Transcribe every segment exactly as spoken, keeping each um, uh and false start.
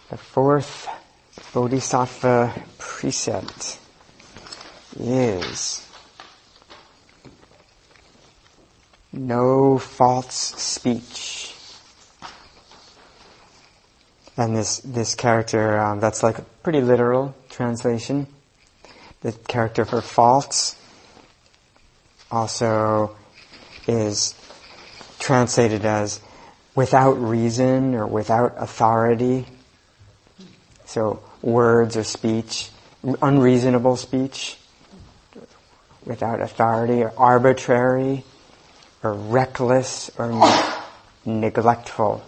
The fourth Bodhisattva precept is no false speech. And this, this character, um, that's like a pretty literal translation. The character for false also is translated as without reason or without authority. So words or speech, unreasonable speech, without authority, or arbitrary, or reckless, or ne- neglectful.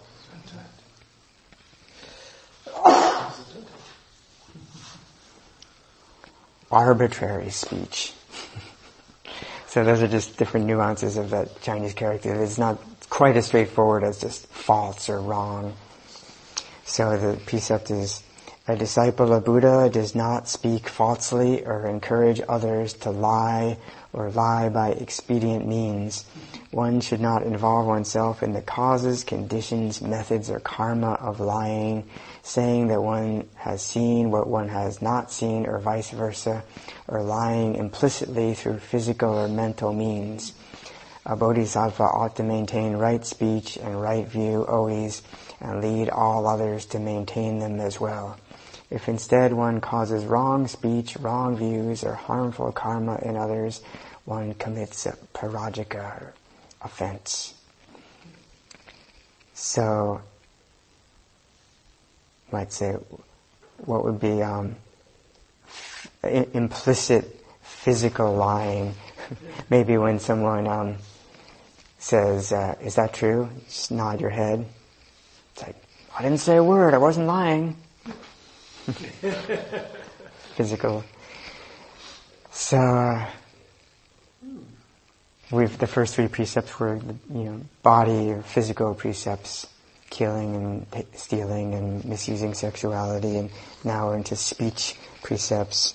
Arbitrary speech. So those are just different nuances of that Chinese character. It's not quite as straightforward as just false or wrong. So the precept is, a disciple of Buddha does not speak falsely or encourage others to lie or lie by expedient means. One should not involve oneself in the causes, conditions, methods, or karma of lying, saying that one has seen what one has not seen, or vice versa, or lying implicitly through physical or mental means. A bodhisattva ought to maintain right speech and right view always, and lead all others to maintain them as well. If instead one causes wrong speech, wrong views, or harmful karma in others, one commits a parajika, or offense. So, might say, what would be um, f- implicit physical lying? Maybe when someone um, says, uh, "Is that true?" Just nod your head. It's like, I didn't say a word. I wasn't lying. Physical. So, uh, we've the first three precepts were, you know, body or physical precepts, killing and t- stealing and misusing sexuality, and now we're into speech precepts.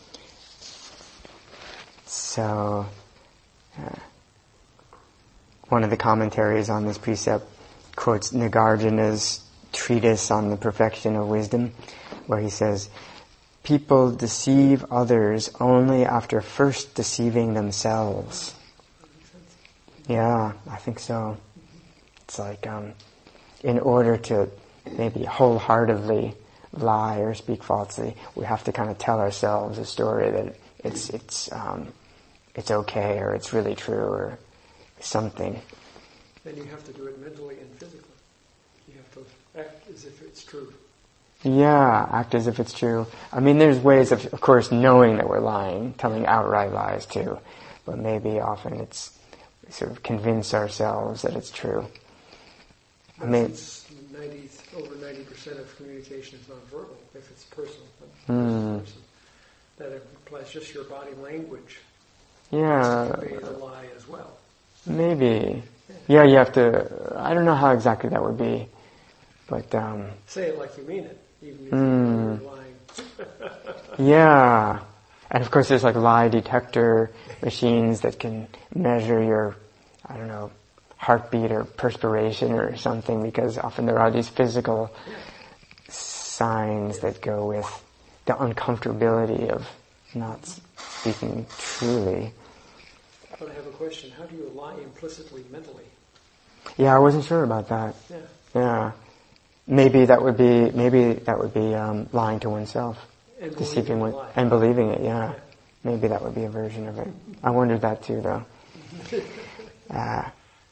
So, uh, one of the commentaries on this precept quotes Nagarjuna's treatise on the perfection of wisdom, where he says, people deceive others only after first deceiving themselves. Yeah, I think so. It's like, um, in order to maybe wholeheartedly lie or speak falsely, we have to kind of tell ourselves a story that it's it's um, it's okay, or it's really true, or something. Then you have to do it mentally and physically. You have to act as if it's true. Yeah, act as if it's true. I mean, there's ways of, of course, knowing that we're lying, telling outright lies too, but maybe often it's sort of convince ourselves that it's true. I mean, it's ninety, over ninety percent of communication is nonverbal, if it's personal. Mm. Person. That implies just your body language. Yeah. Convey the lie as well. Maybe. Yeah, you have to, I don't know how exactly that would be, but... Um, Say it like you mean it, even if mm, you're lying. Yeah. And of course there's like lie detector machines that can measure your, I don't know, heartbeat or perspiration or something, because often there are these physical signs that go with the uncomfortability of not speaking truly. But I have a question. How do you lie implicitly mentally? Yeah, I wasn't sure about that. Yeah. Yeah. Maybe that would be, maybe that would be um, lying to oneself. And Deceiving believing one, lie. and believing it, yeah. Yeah. Maybe that would be a version of it. I wondered that too, though. Uh,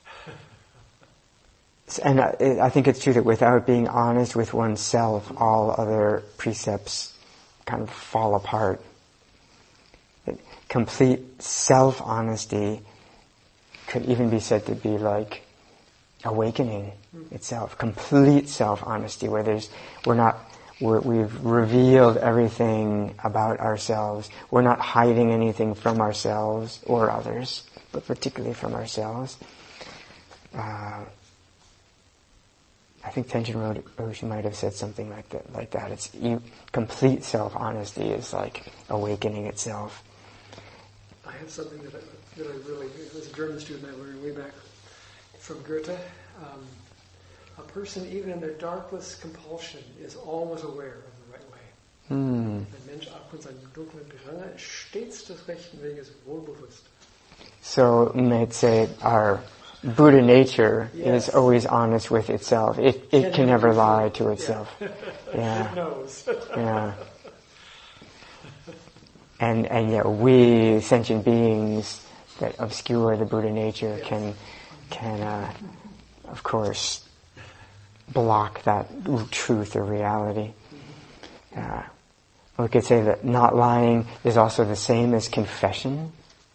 and I, I think it's true that without being honest with oneself, all other precepts kind of fall apart. That complete self-honesty could even be said to be like awakening itself. Complete self-honesty, where there's, we're not, we're, we've revealed everything about ourselves. We're not hiding anything from ourselves or others, but particularly from ourselves. Uh, I think Tenzin Roshi might have said something like that. Like that, it's you, complete self-honesty is like awakening itself. I have something that I, that I really, as a German student, I learned way back from Goethe. Um, a person, even in their darkest compulsion, is always aware of the right way. Hmm. Ein Mensch auch in seinem dunklen Gedränge ist stets des rechten Weges wohlbewusst. So you might say our Buddha nature Yes. is always honest with itself. It it can never lie to itself. Yeah. Yeah. It knows. Yeah. And and yet we sentient beings that obscure the Buddha nature can can uh, of course block that truth or reality. Uh, we could say that not lying is also the same as confession.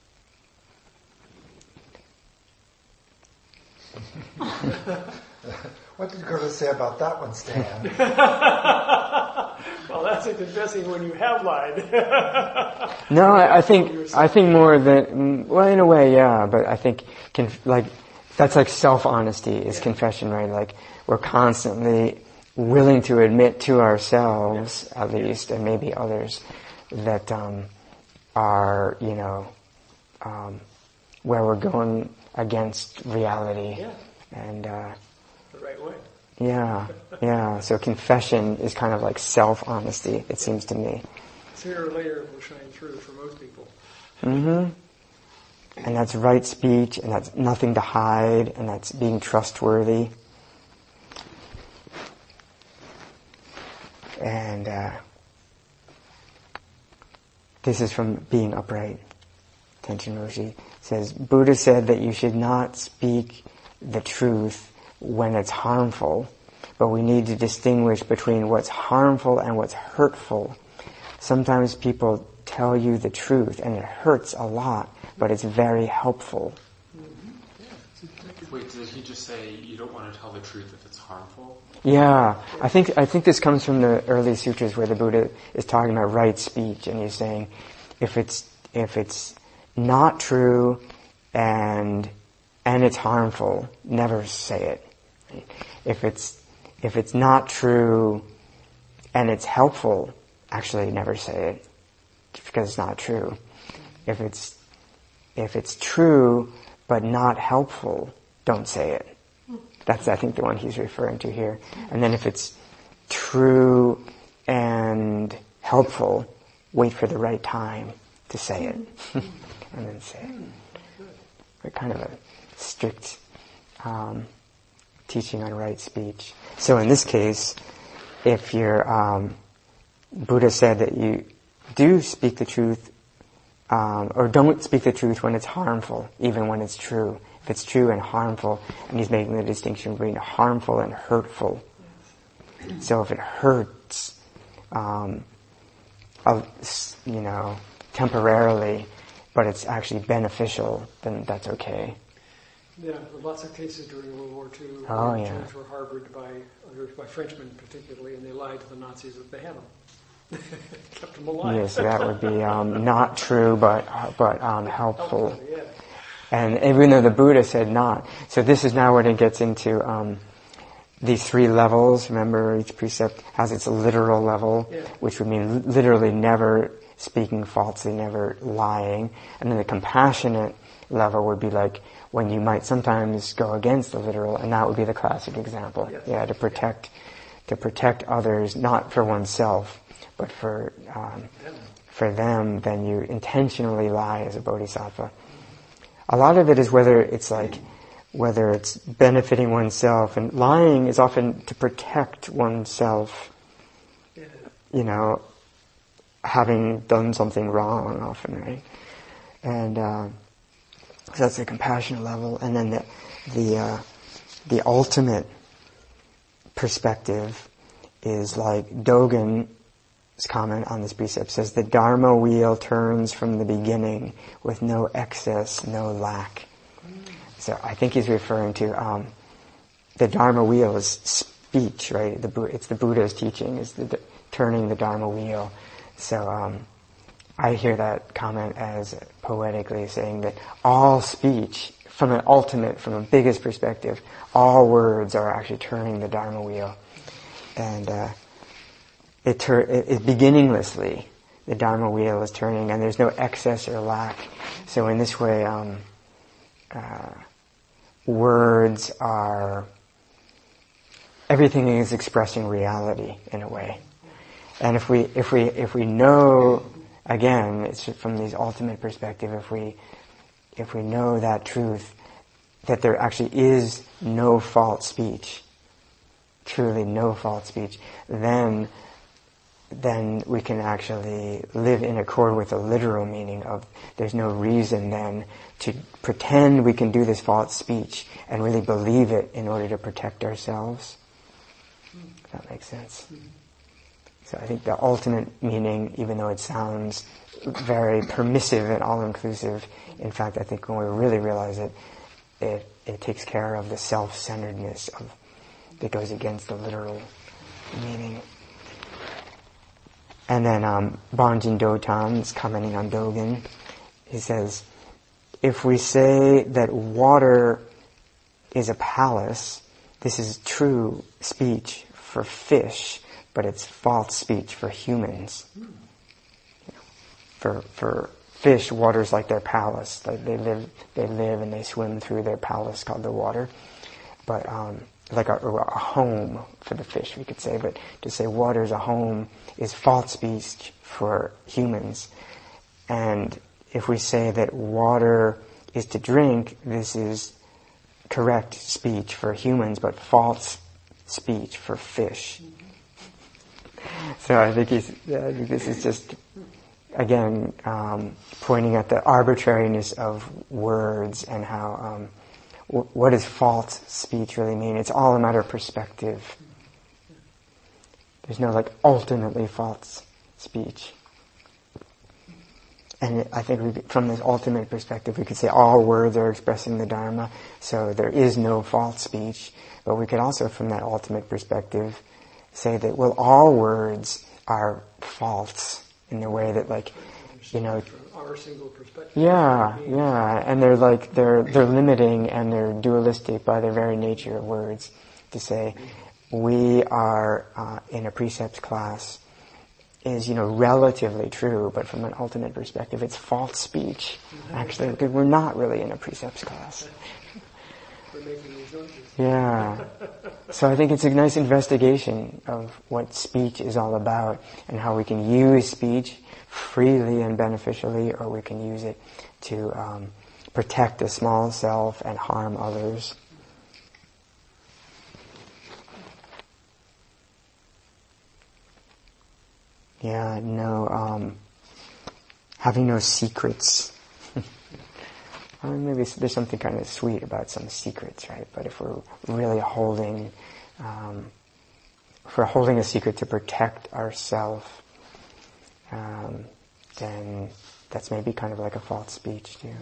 What did you go to say about that one, Stan? Well, that's a confessing when you have lied. No, I, I think I think more than well, in a way, yeah. But I think conf- like that's like self-honesty is Yeah. confession, right? Like we're constantly willing to admit to ourselves, at least, and maybe others, that um, are you know um, where we're going against reality, Yeah. and uh, The right way. yeah, yeah. So confession is kind of like self-honesty. It seems to me. Sooner or later it will shine through for most people. Mm-hmm. And that's right speech, and that's nothing to hide, and that's being trustworthy. And uh, this is from Being Upright. Tenshin Roshi says, Buddha said that you should not speak the truth when it's harmful, but we need to distinguish between what's harmful and what's hurtful. Sometimes people tell you the truth, and it hurts a lot, but it's very helpful. Wait, did he just say you don't want to tell the truth if it's harmful? Yeah, I think I think this comes from the early sutras where the Buddha is talking about right speech, and he's saying, if it's if it's not true and and it's harmful, never say it. If it's if it's not true and it's helpful, actually never say it, because it's not true. If it's if it's true but not helpful, don't say it. That's, I think, the one he's referring to here. And then if it's true and helpful, wait for the right time to say it. And then say it. But kind of a strict um, teaching on right speech. So in this case, if you're, um, Buddha said that you do speak the truth, um, or don't speak the truth when it's harmful, even when it's true. If it's true and harmful, and he's making the distinction between harmful and hurtful. So if it hurts, um, uh, you know, temporarily, but it's actually beneficial, then that's okay. Yeah, there were lots of cases during World War Two Oh, where yeah. Germans were harbored by, under, by Frenchmen particularly, and they lied to the Nazis that they had them. Kept them alive. Yes, that would be um, not true, but but um, helpful. Helpful, yeah. And even though the Buddha said not. So this is now when it gets into um, these three levels. Remember, each precept has its literal level, Yeah. which would mean literally never speaking falsely, never lying. And then the compassionate level would be like when you might sometimes go against the literal, and that would be the classic example. Yes. Yeah, to protect, to protect others, not for oneself, but for um, for them. Then you intentionally lie as a bodhisattva. A lot of it is whether it's like, whether it's benefiting oneself, and lying is often to protect oneself, Yeah. you know, having done something wrong often, right? And, uh, so that's the compassionate level. And then the, the, uh, the ultimate perspective is like Dogen's comment on this precept says the Dharma wheel turns from the beginning with no excess, no lack. So I think he's referring to um, the Dharma wheel is speech, right? The Bu- it's the Buddha's teaching is the, the turning the Dharma wheel. So um, I hear that comment as poetically saying that all speech, from an ultimate, from a biggest perspective, all words are actually turning the Dharma wheel, and uh, it, tur- it, it beginninglessly the Dharma wheel is turning, and there's no excess or lack. So in this way, um, uh, words are everything is expressing reality in a way. And if we, if we, if we know, again, it's from this ultimate perspective, if we, if we know that truth, that there actually is no false speech, truly no false speech, then, then we can actually live in accord with the literal meaning of there's no reason then to pretend we can do this false speech and really believe it in order to protect ourselves. If that makes sense. So I think the ultimate meaning, even though it sounds very permissive and all-inclusive, in fact, I think when we really realize it, it, it takes care of the self-centeredness of, that goes against the literal meaning. And then um, Banjin Dotan is commenting on Dogen. He says, if we say that water is a palace, this is true speech for fish, but it's false speech for humans. For for fish, water's like their palace. Like they live, they live and they swim through their palace called the water. But um, like a, a home for the fish, we could say. But to say water's a home is false speech for humans. And if we say that water is to drink, this is correct speech for humans, but false speech for fish. So I think he's, I think this is just, again, um, pointing at the arbitrariness of words and how, um, w- what does false speech really mean? It's all a matter of perspective. There's no, like, ultimately false speech. And I think we, from this ultimate perspective, we could say all words are expressing the Dharma, so there is no false speech. But we could also, from that ultimate perspective, say that, well, all words are false in the way that, like, you know, from our single perspective. yeah, yeah, and they're like they're they're limiting and they're dualistic by their very nature of words. To say we are uh, in a precepts class is, you know, relatively true, but from an ultimate perspective, it's false speech. Actually, because we're not really in a precepts class. We're making these noises. Yeah. So I think it's a nice investigation of what speech is all about and how we can use speech freely and beneficially, or we can use it to um, protect the small self and harm others. Yeah, no, um, having no secrets. I mean, maybe there's something kind of sweet about some secrets, right? But if we're really holding, um, if we're holding a secret to protect ourselves, um, then that's maybe kind of like a false speech too.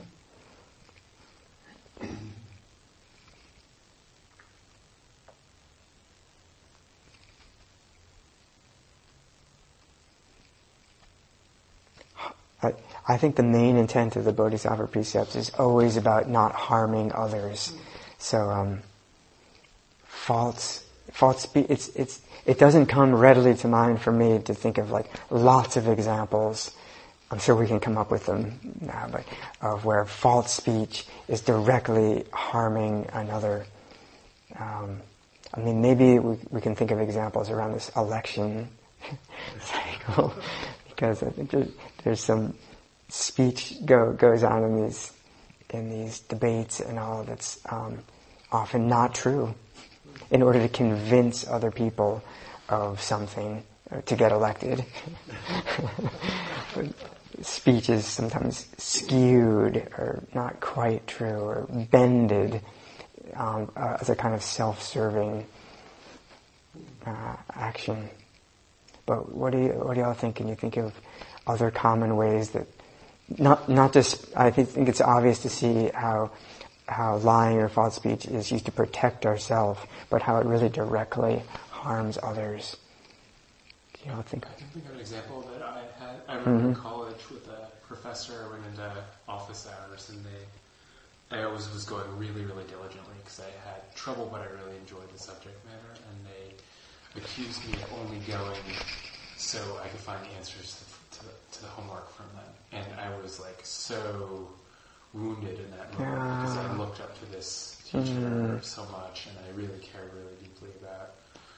I, I think the main intent of the Bodhisattva precepts is always about not harming others. So, um, false, false speech, it's, it's, it doesn't come readily to mind for me to think of like lots of examples. I'm sure we can come up with them now, but of where false speech is directly harming another. Um, I mean, maybe we, we can think of examples around this election cycle, because I think there's, there's some speech go, goes on in these in these debates and all that's um, often not true, in order to convince other people of something uh, to get elected. Speech is sometimes skewed or not quite true or bended um, uh, as a kind of self-serving uh, action. But what do you what do y'all think? Can you think of other common ways that not not just I think, think it's obvious to see how how lying or false speech is used to protect ourselves, but how it really directly harms others. Do you all think? I can think of an example that I had. I remember Mm-hmm. in college with a professor. I went into office hours, and they I always was going really, really diligently because I had trouble, but I really enjoyed the subject matter, and they accused me of only going so I could find answers to, to, the, to the homework from them. And I was like so wounded in that moment Yeah. because I looked up to this teacher Mm. so much, and I really cared really deeply about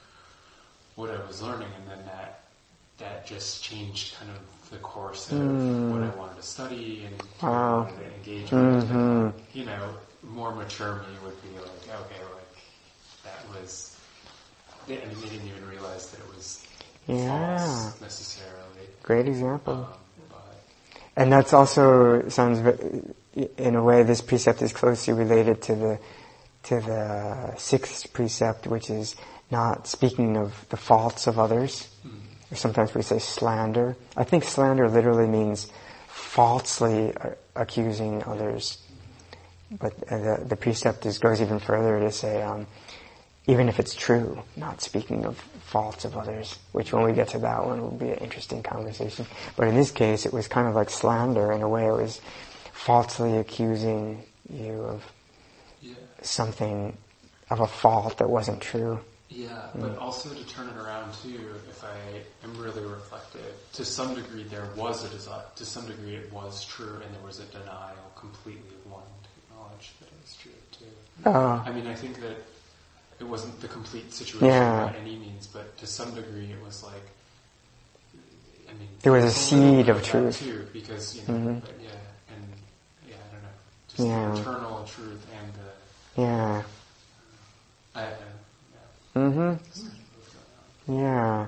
what I was learning, and then that that just changed kind of the course of Mm. what I wanted to study and Wow. what I wanted to engage with. Mhm. You know, more mature me would be like, okay, like that was. They, I mean, they didn't even realize that it was Yeah. false necessarily. Great example. Um, but And that's also sounds, ve- in a way, this precept is closely related to the to the sixth precept, which is not speaking of the faults of others. mm, Or sometimes we say slander. I think slander literally means falsely uh, accusing others. But uh, the the precept is, goes even further to say, um, even if it's true, not speaking of faults of others, which when we get to that one will be an interesting conversation. But in this case, it was kind of like slander in a way. It was falsely accusing you of yeah. something, of a fault that wasn't true. Yeah, but also to turn it around too, if I am really reflective, to some degree there was a desire, to some degree it was true, and there was a denial completely of wanting to acknowledge that it was true too. Oh, I mean, I think that it wasn't the complete situation Yeah. by any means, but to some degree it was like, I mean, There was a it's little seed bit of that truth. too, because, you know, Mhm. but yeah, and yeah, I don't know, just Yeah. the internal truth and the, yeah. I, I, Mm-hmm. yeah. Yeah.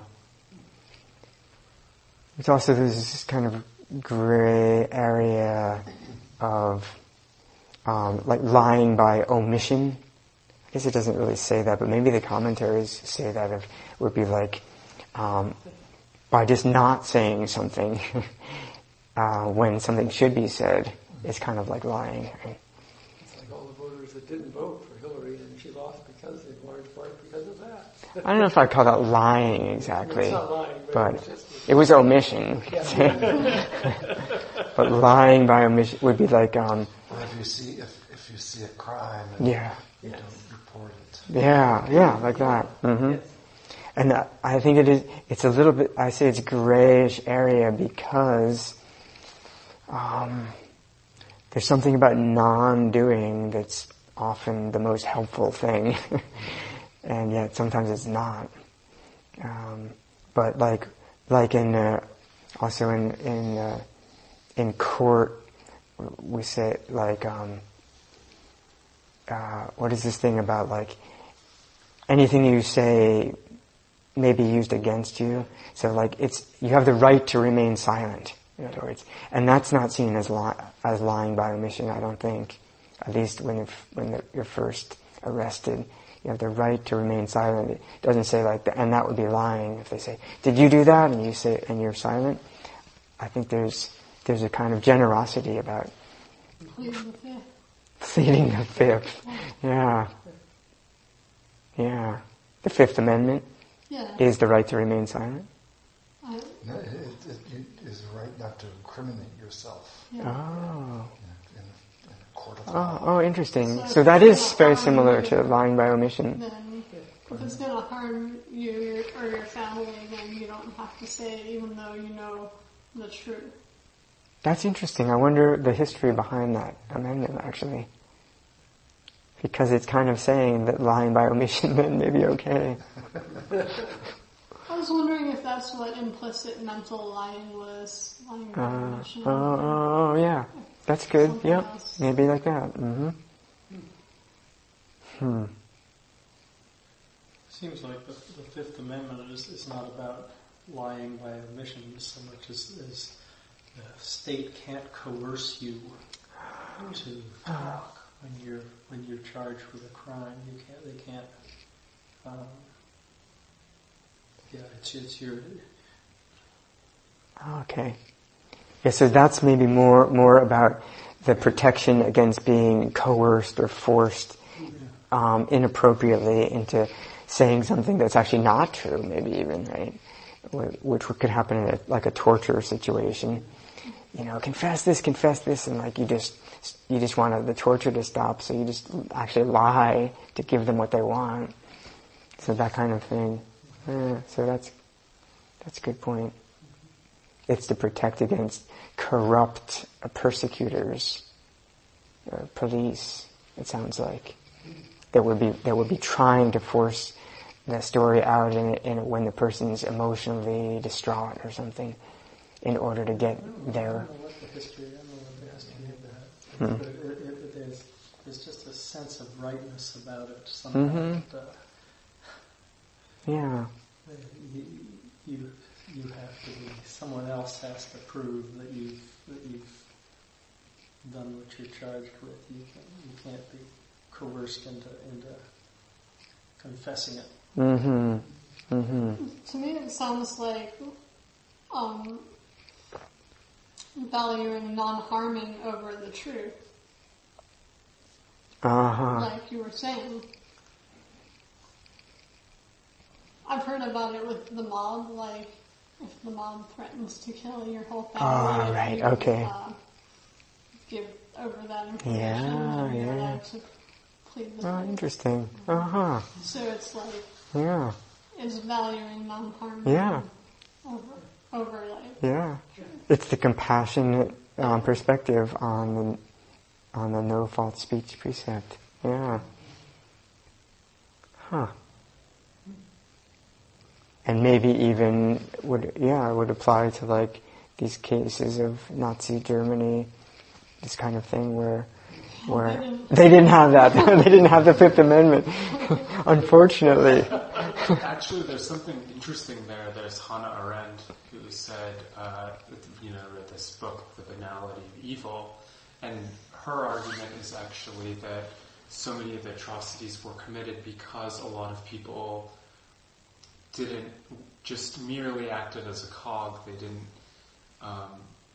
It's also this kind of gray area of um, like lying by omission. I guess it doesn't really say that, but maybe the commentaries say that it would be like um, by just not saying something uh, when something should be said is kind of like lying. Right? It's like all the voters that didn't vote for Hillary and she lost because, in large part, because of that. I don't know if I'd call that lying exactly, It's not lying, but, but it's just, it was omission. But lying by omission would be like, um, Or if you see if, if you see a crime and yeah, you don't report it. yeah, yeah, like that. hmm And uh, I think it is. It's a little bit. I say it's grayish area because um, there's something about non-doing that's often the most helpful thing, and yet sometimes it's not. Um, but like, like in uh, also in in uh, in court, we say like, um, uh, what is this thing about like anything you say may be used against you. So like it's, you have the right to remain silent, in other words. And that's not seen as li- as lying by omission, I don't think. At least when you're, when you're first arrested, you have the right to remain silent. It doesn't say like that, and that would be lying if they say, did you do that? And you say, and you're silent. I think there's, there's a kind of generosity about Pleading the fifth. pleading the fifth. Yeah. Yeah. The Fifth Amendment Yeah. is the right to remain silent. I, No, it, it, it is the right not to incriminate yourself yeah. Oh. in, in, in a court of Oh, law. oh, interesting. So So if that it's is not very harm similar you, to lying by omission. Then, if it's going to harm you or your family, then you don't have to say it, even though you know the truth. That's interesting. I wonder the history behind that amendment, actually. Because it's kind of saying that lying by omission then may be okay. I was wondering if that's what implicit mental lying was. Lying by Uh, omission. oh, oh, oh, yeah. That's good. Something Yep. else. Maybe like that. Mm-hmm. Hmm. Seems like the, the Fifth Amendment is, is not about lying by omission so much as, as the state can't coerce you to talk when you're when you're charged with a crime. You can't. They can't. Um, yeah, it's it's your. Okay. Yeah, so that's maybe more more about the protection against being coerced or forced um, inappropriately into saying something that's actually not true, maybe even, right? Wh- Which could happen in a, like a torture situation. You know, confess this, confess this, and like you just you just want the torture to stop, so you just actually lie to give them what they want. So that kind of thing. Yeah, so that's that's a good point. It's to protect against corrupt persecutors, or police. It sounds like that would be that would be trying to force the story out in, in when the person's emotionally distraught or something, in order to get I there. don't know what the history. I don't know what the history of that. Hmm. But it, it, it, there's, there's just a sense of rightness about it somehow. Mhm. That, uh, Yeah. you, you you have to be. Someone else has to prove that you've that you've done what you're charged with. You can you can't be coerced into into confessing it. Mm-hmm. Mm-hmm. To me, it sounds like um, valuing non-harming over the truth, Uh-huh. like you were saying. I've heard about it with the mob, like if the mob threatens to kill your whole family, Oh, right, you, okay. uh, give over that information, Yeah, and you're yeah. allowed to plead the Oh, fifth. interesting. Uh-huh. So it's like, Yeah. is valuing non-harm Yeah. over, over like, Yeah. It's the compassionate um, perspective on the, on the no false speech precept. Yeah. Huh. And maybe even would, yeah, would apply to like these cases of Nazi Germany, this kind of thing where, where they didn't- they didn't have that. They didn't have the Fifth Amendment, unfortunately. Actually, there's something interesting there. There's Hannah Arendt, who said, uh, you know, read this book, The Banality of Evil, and her argument is actually that so many of the atrocities were committed because a lot of people didn't just merely acted as a cog. They didn't. Um,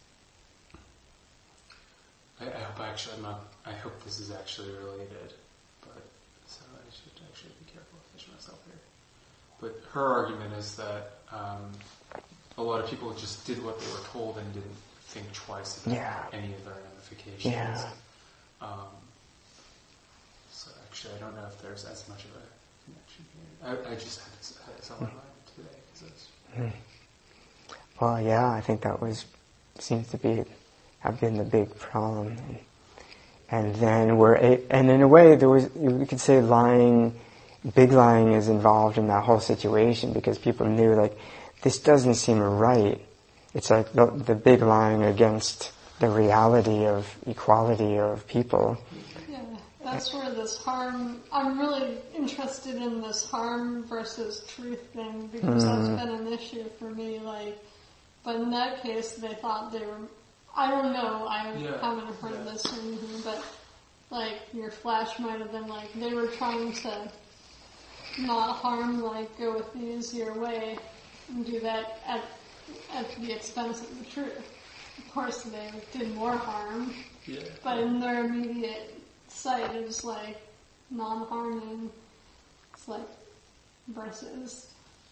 I, I hope actually I'm not. I hope this is actually related, but so I should actually be careful if I show myself here. But her argument is that um, a lot of people just did what they were told and didn't think twice about Yeah. any of their ramifications. Yeah. Um, so actually, I don't know if there's as much of a connection here. I, I just had this, had this on my mind today. 'Cause it's, Well, yeah, I think that was, seems to be, have been the big problem. And then we're, a, and in a way there was, we could say lying, big lying is involved in that whole situation because people knew like, this doesn't seem right. It's like the, the big lying against the reality of equality of people. yeah, that's where this harm, I'm really interested in this harm versus truth thing because that's been an issue for me, like, but in that case they thought they were, I don't know, I Yeah. haven't heard this or anything, but like your flash might have been like, they were trying to not harm, like go with the easier way and do that at, at the expense of the truth. Of course they did more harm, yeah. but in their immediate sight it was like non-harming, it's like versus.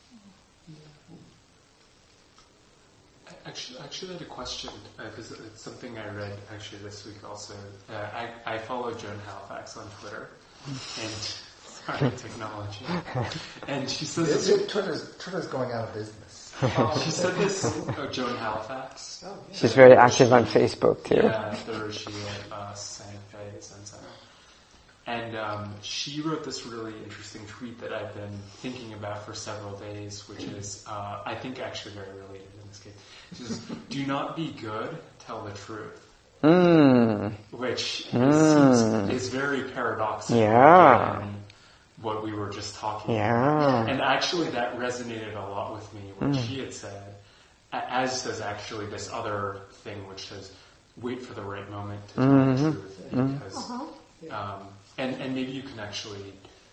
Actually, actually, I had a question because uh, it's something I read actually this week. Also, uh, I I follow Joan Halifax on Twitter, and sorry, technology, and she says It- this, it- Twitter's, Twitter's going out of business. oh, she said this. Oh, Joan Halifax. Oh, yeah. She's very active on Facebook too. Yeah, the Roshi at uh, Santa Fe Zen Center. And um, she wrote this really interesting tweet that I've been thinking about for several days, which is, uh, I think actually very related in this case. She says, do not be good, tell the truth. Mm. Which Mm. is, is very paradoxical. Yeah. given what we were just talking about. Yeah. And actually that resonated a lot with me, what she had said, a- as does actually this other thing which says, wait for the right moment to tell Mhm. the truth. Because, Uh-huh. um, and, and maybe you can actually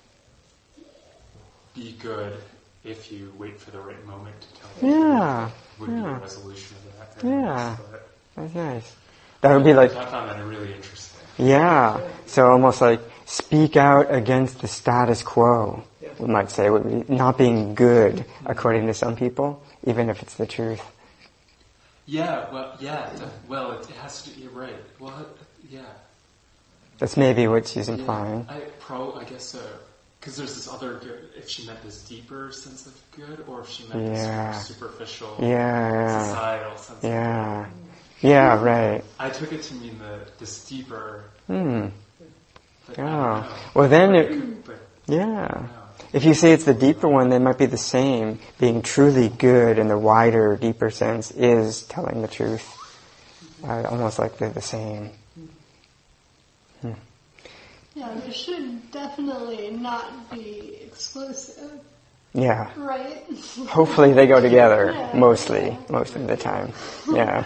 be good if you wait for the right moment to tell the Yeah. truth. Would be Yeah. the resolution of that. Yeah. But That's nice. That would be like, I found that really interesting. yeah. So almost like speak out against the status quo, Yeah. we might say, would be not being good according to some people, even if it's the truth. Yeah, well, yeah, def- well, it, it has to, you're right. Well, it- yeah. That's maybe what she's implying. Yeah, I pro, I guess so. Because there's this other good, if she meant this deeper sense of good, or if she meant Yeah. this more superficial Yeah, yeah. societal sense Yeah. of good. Yeah, right. I took it to mean the this deeper, Hmm. but I Oh. don't know. Well then But it, could- but I yeah. don't know. if you say it's the deeper one, they might be the same. Being truly good in the wider, deeper sense is telling the truth. Uh, almost like they're the same. Hmm. Yeah, they should definitely not be exclusive. Yeah. Right? Hopefully they go together, Yeah. mostly, most of the time. Yeah.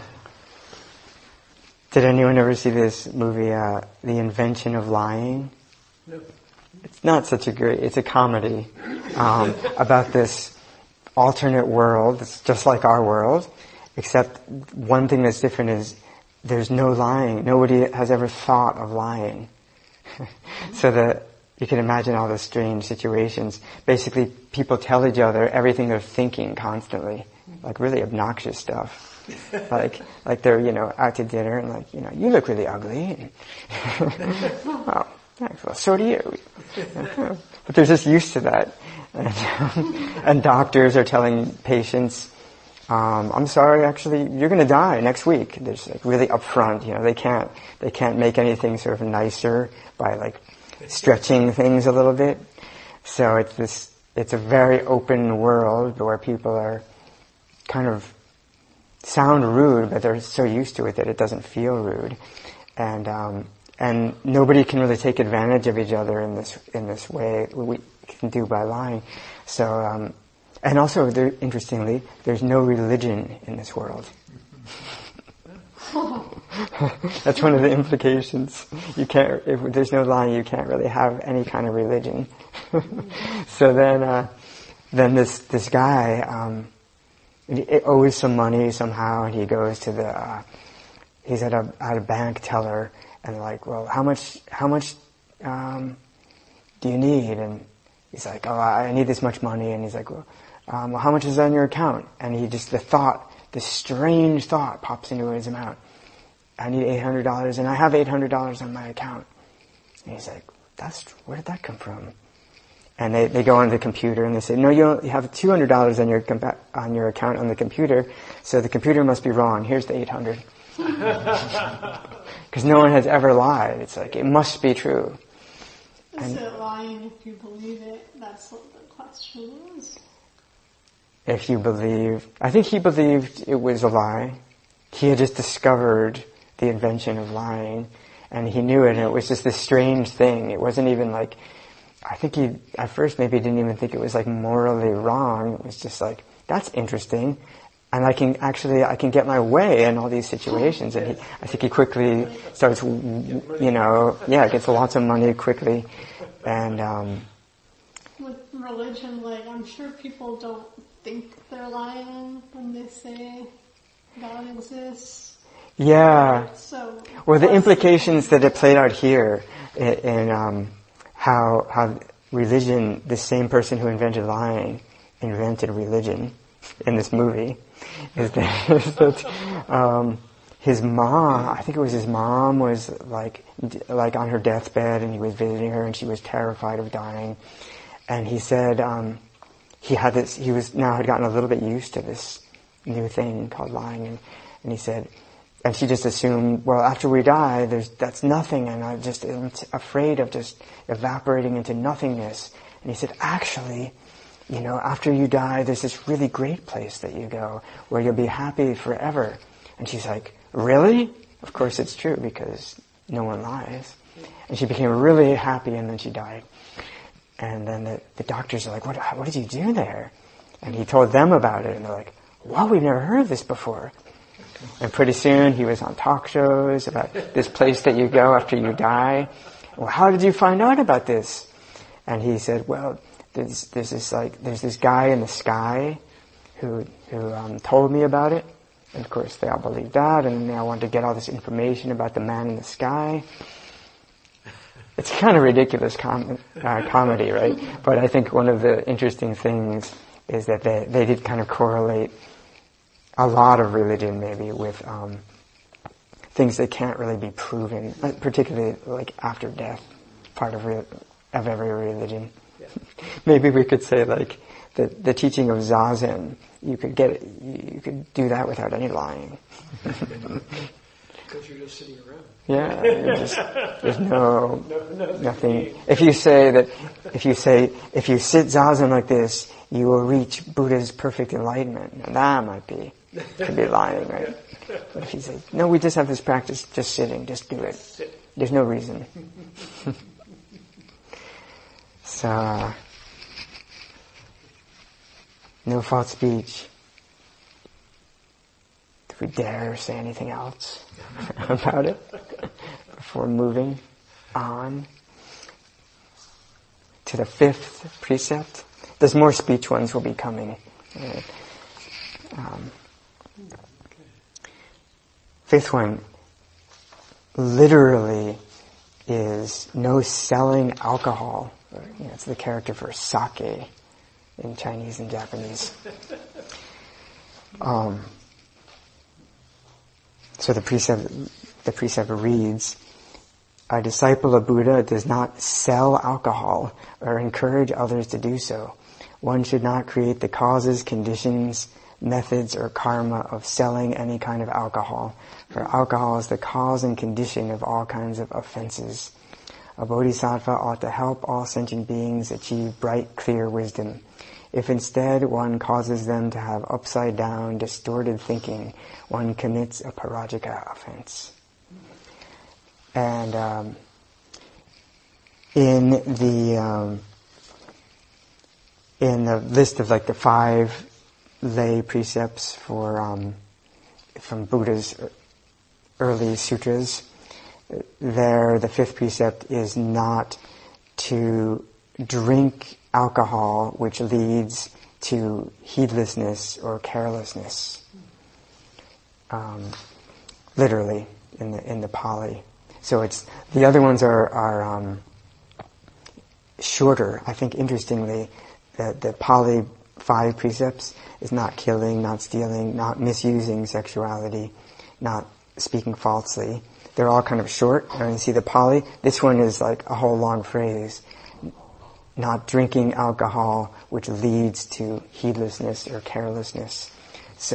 Did anyone ever see this movie, uh, The Invention of Lying? No. It's not such a great, it's a comedy um, about this alternate world. It's just like our world, except one thing that's different is there's no lying. Nobody has ever thought of lying. So that you can imagine all the strange situations. Basically, people tell each other everything they're thinking constantly, like really obnoxious stuff. Like, like they're, you know, out to dinner and like, you know, you look really ugly. Well, thanks. Well, so do you. But they're just used to that. And, and doctors are telling patients, um, I'm sorry, actually, you're going to die next week. They're just like really upfront, you know, they can't, they can't make anything sort of nicer by like stretching things a little bit. So it's this, it's a very open world where people are kind of sound rude, but they're so used to it that it doesn't feel rude. And, um, and nobody can really take advantage of each other in this, in this way we can do by lying. So, um, and also, there, interestingly, there's no religion in this world. That's one of the implications. You can't, if there's no lying, you can't really have any kind of religion. So then, uh, then this, this guy, um, he owes some money somehow, and he goes to the, uh, he's at a, at a bank teller, and they're like, well, how much, how much, um, do you need? And he's like, oh, I need this much money. And he's like, well, um, well, how much is on your account? And he just, the thought, this strange thought pops into his mouth. I need eight hundred dollars, and I have eight hundred dollars on my account. And he's like, that's, where did that come from? And they, they go on the computer and they say, no, you, don't, you have two hundred dollars on your, compa- on your account on the computer, so the computer must be wrong. Here's the eight hundred. Because no one has ever lied. It's like, it must be true. Is And it lying if you believe it? That's what the question is. if you believe, I think he believed it was a lie. He had just discovered the invention of lying, and he knew it, and it was just this strange thing. It wasn't even like, I think he, at first maybe didn't even think it was like morally wrong. It was just like, that's interesting. And I can actually, I can get my way in all these situations. And he, I think he quickly starts, you know, yeah, gets lots of money quickly. And, um, With religion, like, I'm sure people don't think they're lying when they say God exists. yeah. So, Well, the implications that it played out here in, in um, how how religion, the same person who invented lying, invented religion in this movie, is that, is that um, his mom, I think it was his mom, was like like on her deathbed, and he was visiting her, and she was terrified of dying, and he said um, he had this, he was now had gotten a little bit used to this new thing called lying, and, and he said. And she just assumed, well, after we die, there's that's nothing, and I'm just I'm t- afraid of just evaporating into nothingness. And he said, actually, you know, after you die, there's this really great place that you go where you'll be happy forever. And she's like, really? Of course it's true, because no one lies. And she became really happy, and then she died. And then the, the doctors are like, what, what did you do there? And he told them about it, and they're like, wow, we've never heard of this before. And pretty soon he was on talk shows about this place that you go after you die. Well, how did you find out about this? And he said, well, there's, there's this like, there's this guy in the sky who, who, um, told me about it. And of course they all believed that, and they all wanted to get all this information about the man in the sky. It's kind of ridiculous com- uh, comedy, right? But I think one of the interesting things is that they, they did kind of correlate a lot of religion maybe with um, things that can't really be proven, particularly like after death, part of re- of every religion. Yeah. Maybe we could say like the the teaching of Zazen, you could get it, you could do that without any lying. Because you're just sitting around. Yeah, you're just, there's no, No, nothing. nothing. If you say that, if you say, if you sit zazen like this, you will reach Buddha's perfect enlightenment. Now that might be, could be lying, right? But if you say, no, we just have this practice, just sitting, just do it. Sit. There's no reason. So, uh, no false speech. Do we dare say anything else about it before moving on to the fifth precept? There's more speech ones will be coming. Uh, um, fifth one literally is no selling alcohol. You know, it's the character for sake in Chinese and Japanese. Um, so the precept, the precept reads, "A disciple of Buddha does not sell alcohol or encourage others to do so. One should not create the causes, conditions, methods, or karma of selling any kind of alcohol, for alcohol is the cause and condition of all kinds of offenses. A bodhisattva ought to help all sentient beings achieve bright, clear wisdom. If instead one causes them to have upside-down, distorted thinking, one commits a parajika offense." And um, in the um, in the list of like the five lay precepts for um, from Buddha's early sutras, there the fifth precept is not to drink alcohol, which leads to heedlessness or carelessness. Um, literally in the in the Pali. So it's the other ones are are um, shorter. I think interestingly, the the Pali five precepts is not killing, not stealing, not misusing sexuality, not speaking falsely. They're all kind of short. And you see the Pali, this one is like a whole long phrase. Not drinking alcohol, which leads to heedlessness or carelessness. So,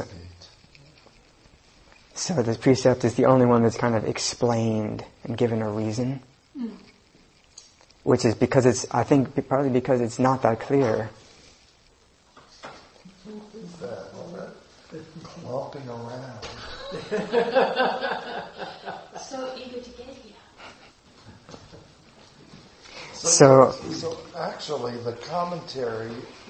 so this precept is the only one that's kind of explained and given a reason. Mm. Which is because it's, I think, partly because it's not that clear. Clomping around. So eager to get here. So, so actually the commentary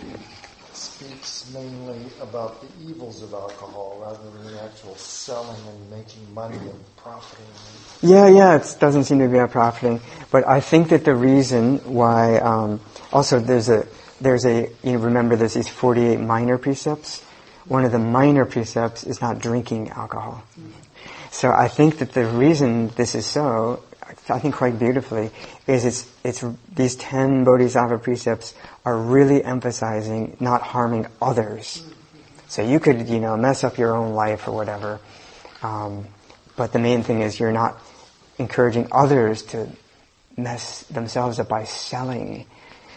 speaks mainly about the evils of alcohol rather than the actual selling and making money and profiting. Yeah, yeah, it doesn't seem to be about profiting. But I think that the reason why, um, also there's a, there's a, you know, remember there's these forty-eight minor precepts. One of the minor precepts is not drinking alcohol. So I think that the reason this is so, I think quite beautifully, is it's, it's, these ten Bodhisattva precepts are really emphasizing not harming others. So you could, you know, mess up your own life or whatever, um, but the main thing is you're not encouraging others to mess themselves up by selling.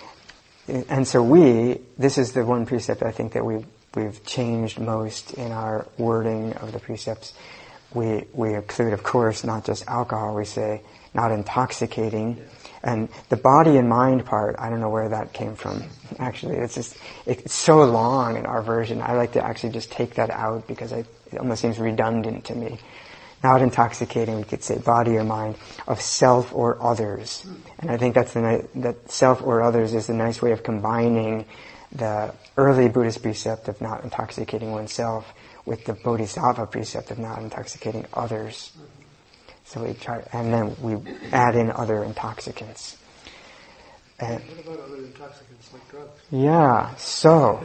And so we, this is the one precept I think that we've, we've changed most in our wording of the precepts. We, we include, of course, not just alcohol, we say not intoxicating. And the body and mind part, I don't know where that came from, actually. It's just, it's so long in our version. I like to actually just take that out because I, it almost seems redundant to me. Not intoxicating, we could say body or mind, of self or others. And I think that's the ni- that self or others is a nice way of combining the early Buddhist precept of not intoxicating oneself with the Bodhisattva precept of not intoxicating others. So we try, and then we add in other intoxicants. And what about other intoxicants like drugs? Yeah, so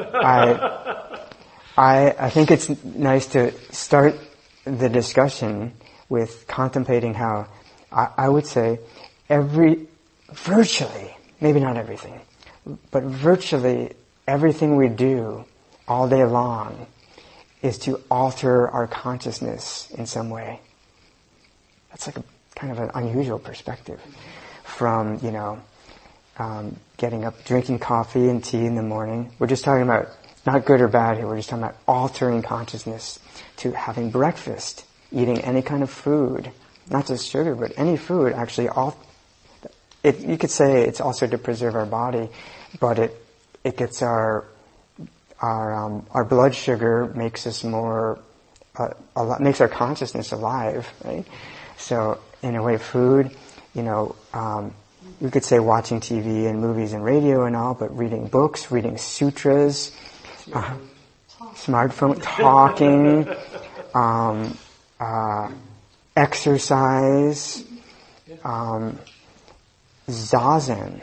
I, I, I think it's nice to start the discussion with contemplating how I, I would say every, virtually, maybe not everything, but virtually everything we do all day long is to alter our consciousness in some way. That's like a kind of an unusual perspective from, you know, um, getting up, drinking coffee and tea in the morning. We're just talking about not good or bad here. We're just talking about altering consciousness to having breakfast, eating any kind of food, not just sugar, but any food, actually, all, it, you could say it's also to preserve our body, but it, it gets our, our, um, our blood sugar makes us more, uh, a lot, makes our consciousness alive, right? So, in a way, food, you know, um, we could say watching T V and movies and radio and all, but reading books, reading sutras, uh, smartphone, talking, um, uh, exercise, um, zazen.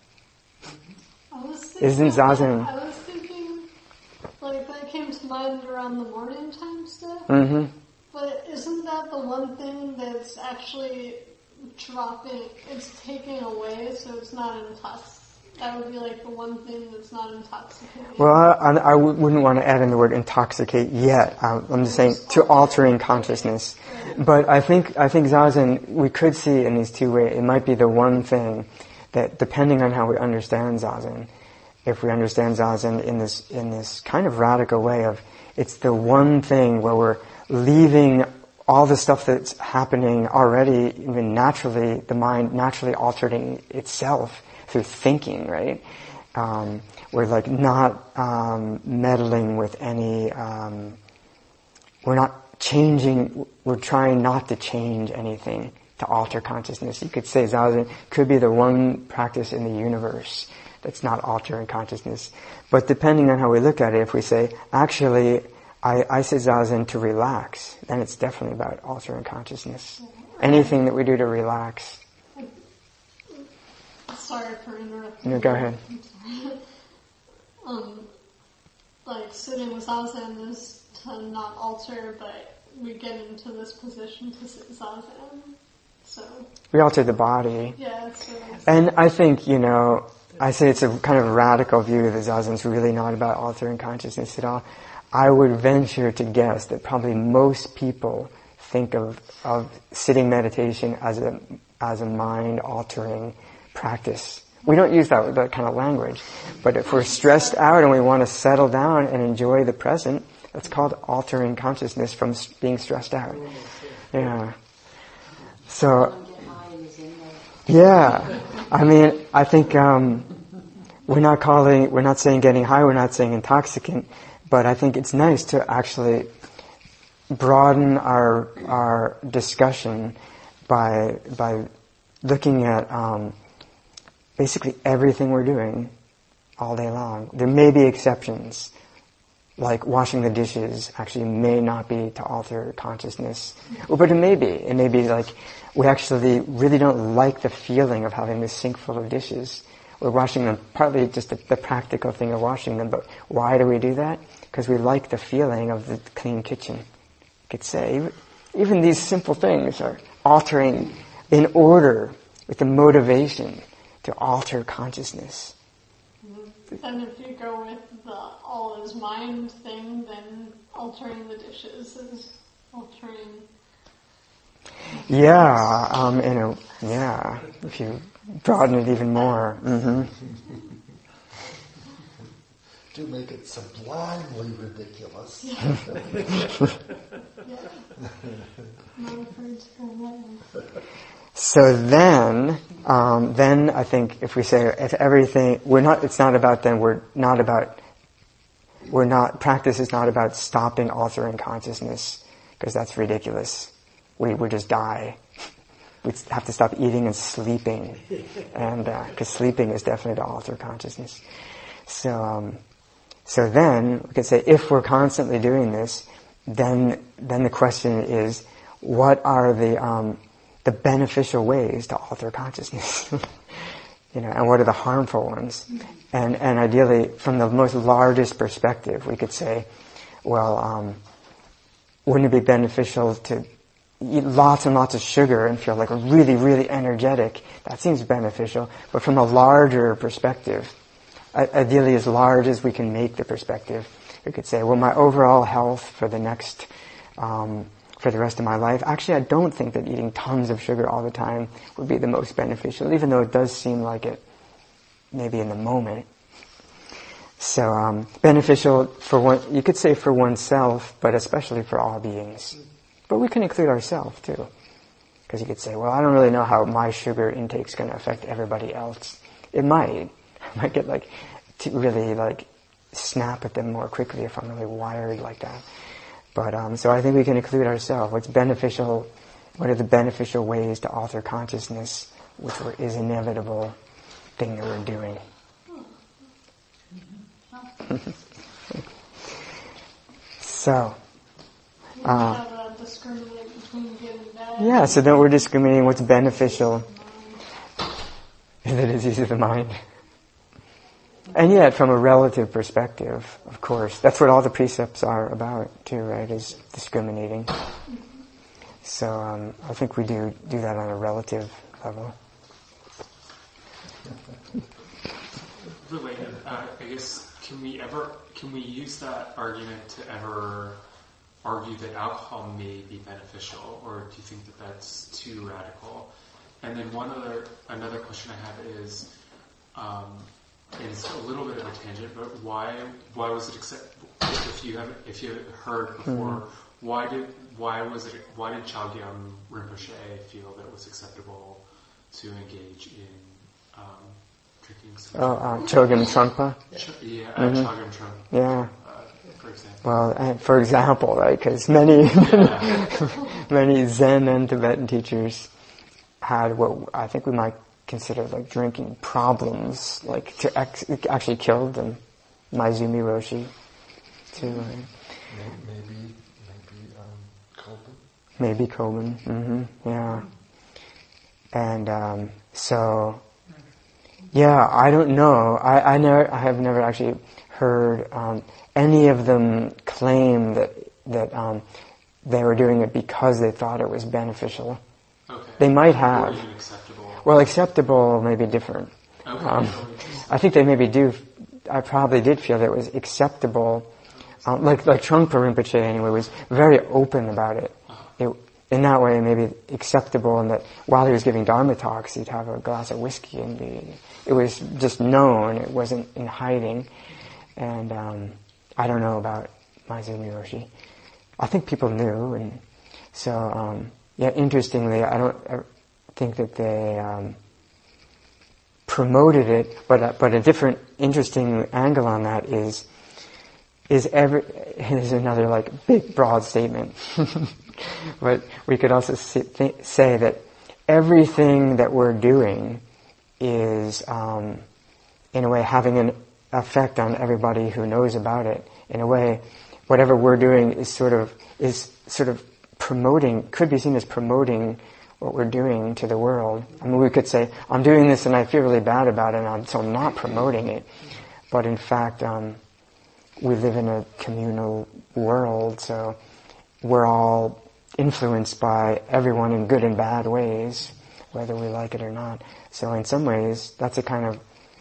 I was thinking, Isn't zazen? I was thinking, like, that came to mind around the morning time stuff. Mm-hmm. But isn't that the one thing that's actually dropping, it's taking away, so it's not intoxicating? That would be like the one thing that's not intoxicating. Well, I, I wouldn't want to add in the word intoxicate yet. I'm just saying to altering consciousness. But I think I think zazen, we could see it in these two ways. It might be the one thing that, depending on how we understand zazen, if we understand zazen in this in this kind of radical way of, it's the one thing where we're leaving all the stuff that's happening already, even naturally, the mind naturally altering itself through thinking, right? Um, we're like not um, meddling with any, um, we're not changing, we're trying not to change anything to alter consciousness. You could say zazen could be the one practice in the universe that's not altering consciousness. But depending on how we look at it, if we say, actually, I, I say zazen to relax, then it's definitely about altering consciousness. Anything that we do to relax. Sorry for interrupting. No, go ahead. um, like sitting with zazen is to not alter, but we get into this position to sit zazen. So we alter the body. Yeah. So and I think, you know, I say it's a kind of radical view that zazen's really not about altering consciousness at all. I would venture to guess that probably most people think of, of sitting meditation as a as a mind altering practice. We don't use that that kind of language, but if we're stressed out and we want to settle down and enjoy the present, that's called altering consciousness from being stressed out. Yeah. So, yeah. I mean, I think um, we're not calling, we're not saying getting high, we're not saying intoxicant, but I think it's nice to actually broaden our our discussion by by looking at um, basically everything we're doing all day long. There may be exceptions, like washing the dishes actually may not be to alter consciousness. Well, but it may be. It may be like we actually really don't like the feeling of having this sink full of dishes. We're washing them, partly just the, the practical thing of washing them, but why do we do that? Because we like the feeling of the clean kitchen. You could say, even, even these simple things are altering in order with the motivation to alter consciousness. And if you go with the all is mind thing, then altering the dishes is altering. Yeah, um, in a, yeah, if you broaden it even more. Mm-hmm. To make it sublimely ridiculous. Yeah. Not afraid to go there. So then, um, then I think if we say if everything, we're not. It's not about then. We're not about. We're not. Practice is not about stopping altering consciousness, because that's ridiculous. We would just die. We have to stop eating and sleeping, and because uh, sleeping is definitely to alter consciousness. So, um, so then we could say if we're constantly doing this, then then the question is, what are the um, the beneficial ways to alter consciousness? You know, and what are the harmful ones? And and ideally, from the most largest perspective, we could say, well, um, wouldn't it be beneficial to eat lots and lots of sugar and feel like really, really energetic? That seems beneficial. But from a larger perspective, ideally as large as we can make the perspective, we could say, well, my overall health for the next, um, for the rest of my life, actually I don't think that eating tons of sugar all the time would be the most beneficial, even though it does seem like it maybe in the moment. So, um, beneficial for one, you could say for oneself, but especially for all beings. But we can include ourselves too. Because you could say, well, I don't really know how my sugar intake is going to affect everybody else. It might. I might get like, to really like snap at them more quickly if I'm really wired like that. But um, so I think we can include ourselves. What's beneficial? What are the beneficial ways to alter consciousness, which is inevitable thing that we're doing? So, uh, yeah. So then we're discriminating what's beneficial. The disease of the mind. And yet, from a relative perspective, of course, that's what all the precepts are about, too, right? Is discriminating. So um, I think we do do that on a relative level. Related, uh, I guess, can we ever can we use that argument to ever argue that alcohol may be beneficial, or do you think that that's too radical? And then one other another question I have is. Um, And it's a little bit of a tangent, but why why was it acceptable? If you haven't if you haven't heard before, mm-hmm. why did why was it why did Chogyam Rinpoche feel that it was acceptable to engage in um, drinking? Some oh, uh, Chogyam Trungpa. Ch- yeah, mm-hmm. uh, Chogyam Trungpa. Yeah. Uh, for example. Well, uh, for example, right? Because many Yeah. many Zen and Tibetan teachers had what I think we might consider like drinking problems, like to ex- actually killed them. Maizumi Roshi, too. Right? Maybe, maybe um, Koben. Maybe Koben. Mm-hmm. Yeah. And um, so, yeah, I don't know. I, I never, I have never actually heard um, any of them claim that that um, they were doing it because they thought it was beneficial. Okay. They might have. Or even acceptable. Well, acceptable may be different. Okay. Um, I think they maybe do. I probably did feel that it was acceptable. Um, like like Trungpa Rinpoche anyway was very open about it. It in that way maybe acceptable, and that while he was giving Dharma talks, he'd have a glass of whiskey and be. It was just known. It wasn't in hiding. And um, I don't know about Maizumi Roshi. I think people knew, and so um, yeah. Interestingly, I don't. I, think that they um, promoted it, but uh, but a different interesting angle on that is is every is another like big broad statement, but we could also see, th- say that everything that we're doing is um, in a way having an effect on everybody who knows about it. In a way, whatever we're doing is sort of is sort of promoting, could be seen as promoting what we're doing to the world. I mean, we could say, I'm doing this and I feel really bad about it, and I'm, so I'm not promoting it. But in fact, um, we live in a communal world, so we're all influenced by everyone in good and bad ways, whether we like it or not. So in some ways, that's a kind of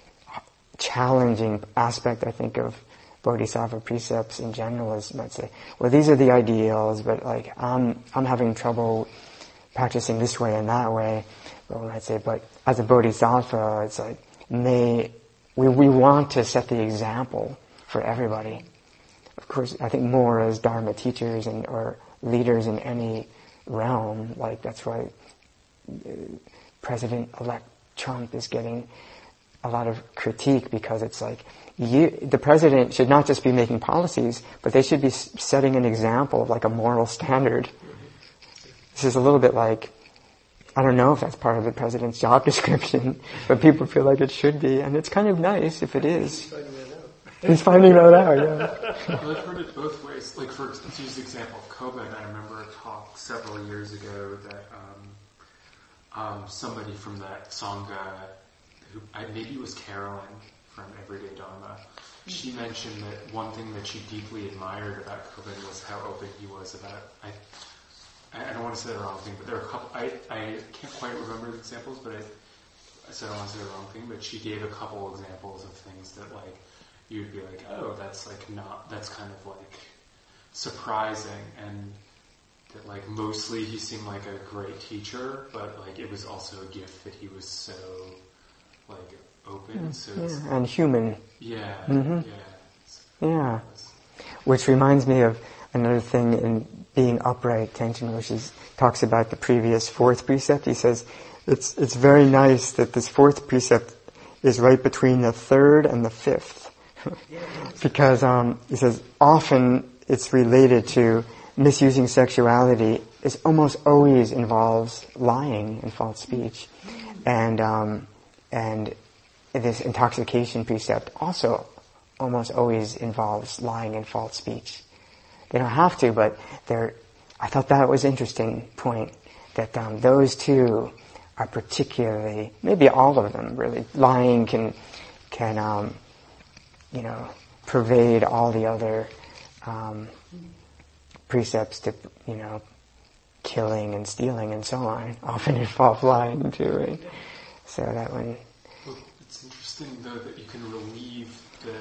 challenging aspect, I think, of Bodhisattva precepts in general, is might say, well, these are the ideals, but like, I'm, I'm having trouble practicing this way and that way. But when I say, but as a bodhisattva, it's like, may, we, we want to set the example for everybody. Of course, I think more as Dharma teachers and or leaders in any realm, like that's why uh, President-elect Trump is getting a lot of critique, because it's like, you, the president should not just be making policies, but they should be setting an example of like a moral standard. This is a little bit like, I don't know if that's part of the president's job description, but people feel like it should be, and it's kind of nice if it is. He's finding that out, yeah. Well, I've heard it both ways. Like, for to use the example of Koben, I remember a talk several years ago that um, um, somebody from that Sangha, who I, maybe it was Carolyn from Everyday Dharma, she mentioned that one thing that she deeply admired about Koben was how open he was about, I, I don't want to say the wrong thing, but there are a couple, I, I can't quite remember the examples, but I, I said I don't want to say the wrong thing, but she gave a couple examples of things that like, you'd be like, oh, that's like not, that's kind of like surprising, and that like mostly he seemed like a great teacher, but like it was also a gift that he was so like open, yeah, so yeah. and human. Yeah, mm-hmm. yeah. Yeah. Which reminds me of another thing in being upright, tension, which is, talks about the previous fourth precept. He says, it's, it's very nice that this fourth precept is right between the third and the fifth. Because, um, he says, often it's related to misusing sexuality. It almost always involves lying and false speech. And, um, and this intoxication precept also almost always involves lying and false speech. They don't have to, but they're, I thought that was an interesting point, that um, those two are particularly, maybe all of them really, lying can, can um, you know, pervade all the other um, precepts to, you know, killing and stealing and so on, often involve lying too, right? So that one... Well, it's interesting, though, that you can relieve the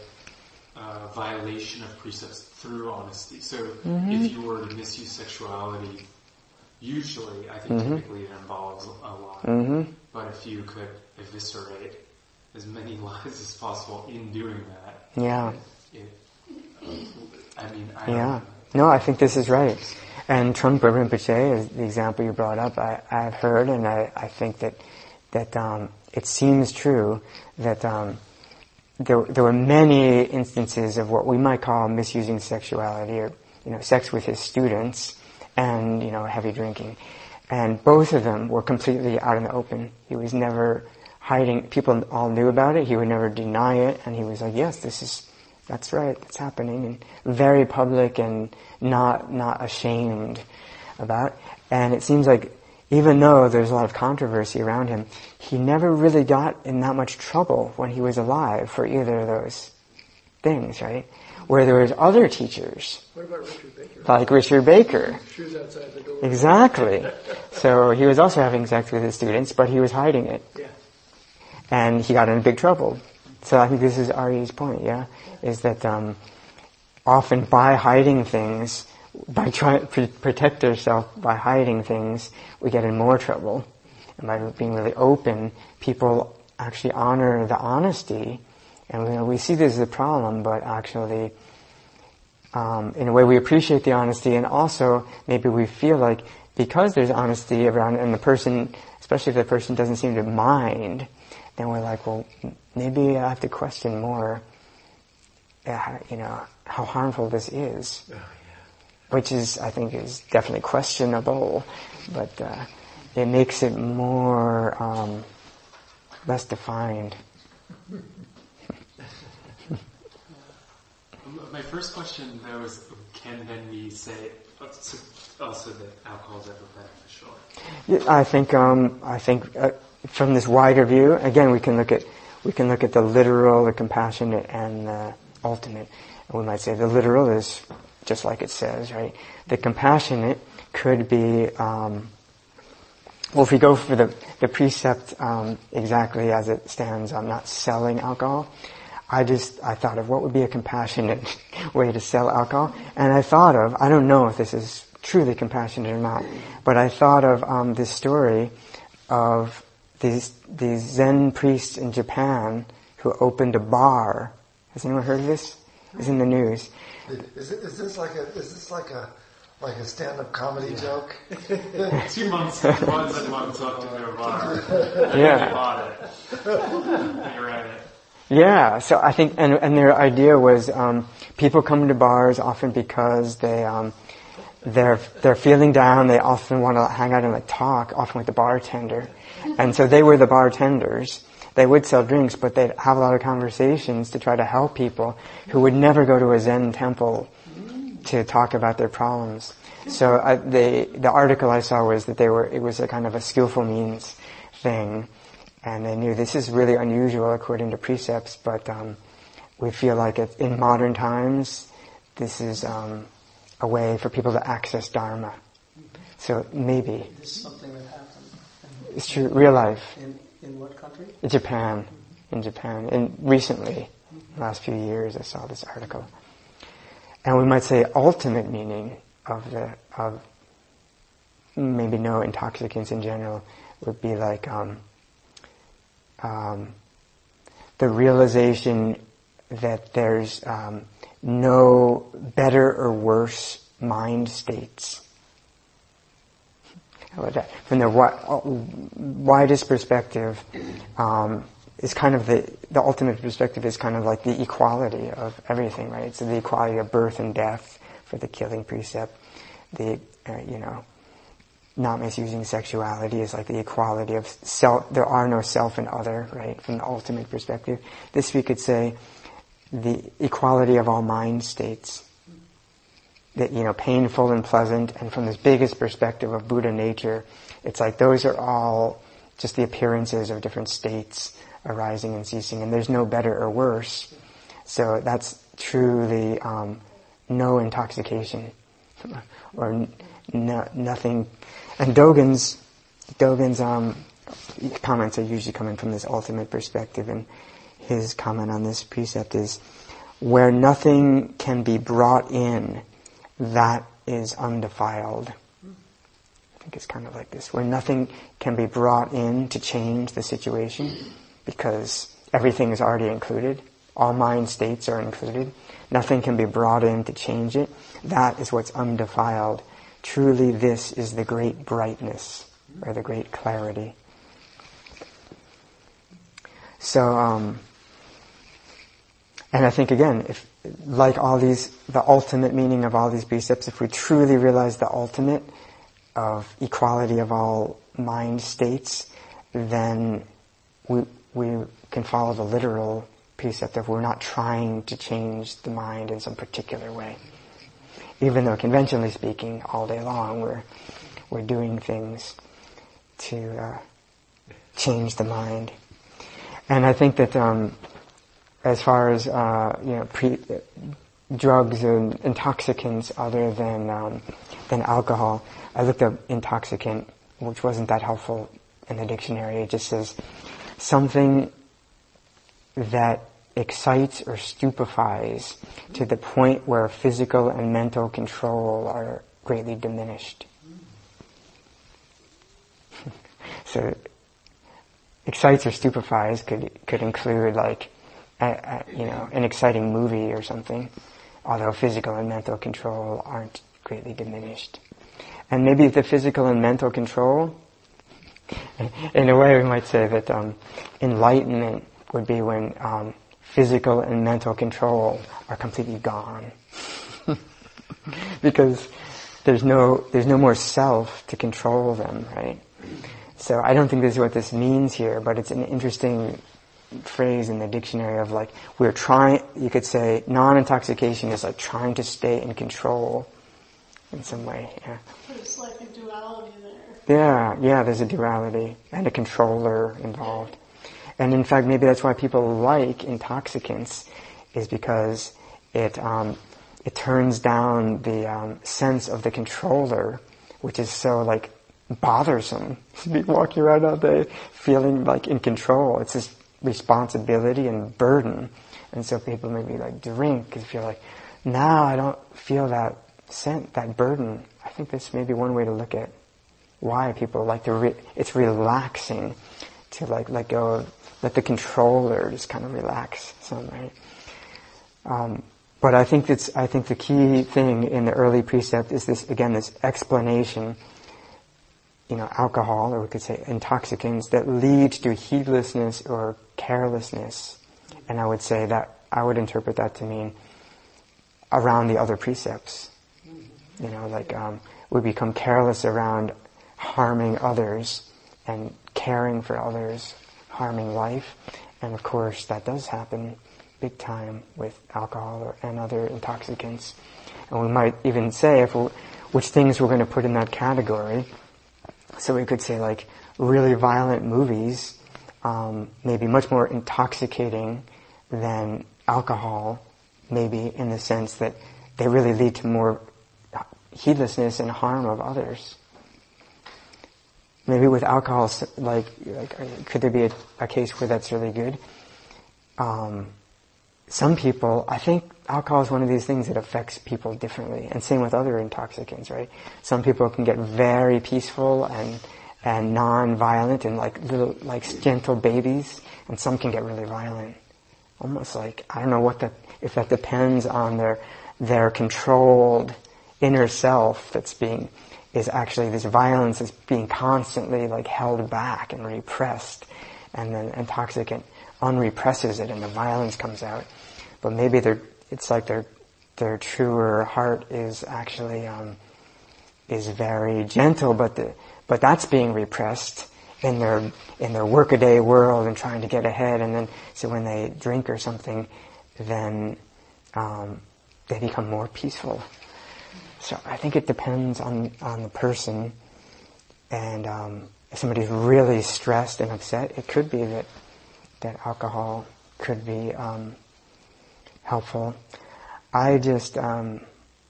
uh, violation of precepts through honesty. So mm-hmm. if you were to misuse sexuality, usually, I think mm-hmm. typically it involves a lie. Mm-hmm. But if you could eviscerate as many lies as possible in doing that, yeah. It, it, I mean, I yeah. No, I think this is right. And Trungpa Rinpoche is the example you brought up. I, I've heard, and I, I think that that um, it seems true that um, there, there were many instances of what we might call misusing sexuality, or you know, sex with his students, and you know, heavy drinking, and both of them were completely out in the open. He was never hiding. People all knew about it. He would never deny it, and he was like, "Yes, this is, that's right, it's happening," and very public and not not ashamed about. And it seems like even though there's a lot of controversy around him, he never really got in that much trouble when he was alive for either of those things, right? Where there was other teachers. What about Richard Baker? Like Richard Baker. Shoes outside the door. Exactly. So he was also having sex with his students, but he was hiding it. Yeah. And he got in big trouble. So I think this is Ari's point, yeah? Is that um, often by hiding things, by trying to protect ourselves by hiding things, we get in more trouble. And by being really open, people actually honor the honesty. And you know, we see this as a problem, but actually, um, in a way, we appreciate the honesty, and also maybe we feel like because there's honesty around, and the person, especially if the person doesn't seem to mind, then we're like, well, maybe I have to question more, uh, you know, how harmful this is. Oh, yeah. Which is, I think, is definitely questionable, but uh, it makes it more um, less defined. My first question, though, is can then we say also that alcohol is ever beneficial? Yeah, I think um, I think uh, from this wider view, again, we can look at we can look at the literal, the compassionate, and the ultimate. And we might say the literal is just like it says, right? The compassionate could be, um, well, if we go for the, the precept um, exactly as it stands, I'm not selling alcohol. I just, I thought of what would be a compassionate way to sell alcohol. And I thought of, I don't know if this is truly compassionate or not, but I thought of um, this story of these, these Zen priests in Japan who opened a bar. Has anyone heard of this? It's in the news. Is, it, is this like a is this like a like a stand-up comedy yeah. joke? Two months, months and months up to their bar. Yeah. They bought it. They read it. Yeah. So I think, and and their idea was um, people come to bars often because they um, they're they're feeling down. They often want to hang out and talk, often with the bartender, and so they were the bartenders. They would sell drinks, but they'd have a lot of conversations to try to help people who would never go to a Zen temple to talk about their problems. So I, they, the article I saw was that they were, it was a kind of a skillful means thing, and they knew this is really unusual according to precepts, but um, we feel like it, in modern times, this is um, a way for people to access Dharma. So maybe. This is something that happened. It's true, real life. In, in what country? In Japan. In Japan. And recently, last few years, I saw this article. And we might say ultimate meaning of the, of maybe no intoxicants in general would be like, um, um, the realization that there's, um, no better or worse mind mind states. From the widest perspective, um, is kind of the, the ultimate perspective is kind of like the equality of everything, right? So the equality of birth and death for the killing precept. The, uh, you know, not misusing sexuality is like the equality of self. There are no self and other, right? From the ultimate perspective. This we could say the equality of all mind states. That, you know, painful and pleasant, and from this biggest perspective of Buddha nature, it's like those are all just the appearances of different states arising and ceasing, and there's no better or worse. So that's truly um, no intoxication, or n- no, nothing. And Dogen's Dogen's um, comments are usually coming from this ultimate perspective, and his comment on this precept is, where nothing can be brought in, that is undefiled. I think it's kind of like this, where nothing can be brought in to change the situation, because everything is already included. All mind states are included. Nothing can be brought in to change it. That is what's undefiled. Truly, this is the great brightness, or the great clarity. So, um, and I think again, if like all these, the ultimate meaning of all these precepts, if we truly realize the ultimate of equality of all mind states, then we we can follow the literal precept of we're not trying to change the mind in some particular way. Even though conventionally speaking, all day long we're we're doing things to uh, change the mind. And I think that um, as far as uh, you know, pre, drugs and intoxicants other than um, than alcohol, I looked up intoxicant, which wasn't that helpful in the dictionary. It just says something that excites or stupefies to the point where physical and mental control are greatly diminished. So, excites or stupefies could could include like, a, a, you know, an exciting movie or something, although physical and mental control aren't greatly diminished. And maybe the physical and mental control, in a way we might say that um, enlightenment would be when um, physical and mental control are completely gone. Because there's no there's no more self to control them, right? So I don't think this is what this means here, but it's an interesting phrase in the dictionary of like, we're trying, you could say non-intoxication is like trying to stay in control in some way, yeah. There's like a duality there. Yeah, yeah, there's a duality and a controller involved. And in fact, maybe that's why people like intoxicants, is because it um, it turns down the um, sense of the controller, which is so like bothersome to be walking around all day feeling like in control. It's this responsibility and burden, and so people maybe like drink because feel like, now I don't feel that sense, that burden. I think this may be one way to look at why people like to. Re- it's relaxing to like let go of, let the controller just kind of relax some, right? Um, but I think that's I think the key thing in the early precept is this again this explanation. You know, alcohol, or we could say intoxicants, that lead to heedlessness or carelessness. And I would say that, I would interpret that to mean around the other precepts. You know, like um, we become careless around harming others and caring for others, harming life. And of course, that does happen big time with alcohol or, and other intoxicants. And we might even say if we, which things we're going to put in that category. So we could say like really violent movies um, may be much more intoxicating than alcohol, maybe in the sense that they really lead to more heedlessness and harm of others. Maybe with alcohol, like, like could there be a, a case where that's really good? Um, some people, I think alcohol is one of these things that affects people differently, and same with other intoxicants, right? Some people can get very peaceful and and non-violent and like little like gentle babies, and some can get really violent, almost like I don't know what that if that depends on their their controlled inner self that's being, is actually this violence is being constantly like held back and repressed, and then intoxicant unrepresses it and the violence comes out. But maybe they're, it's like their, their truer heart is actually, um, is very gentle, but the, but that's being repressed in their, in their workaday world and trying to get ahead. And then, so when they drink or something, then, um, they become more peaceful. So I think it depends on, on the person. And, um, if somebody's really stressed and upset, it could be that, that alcohol could be, um, helpful. I just, um,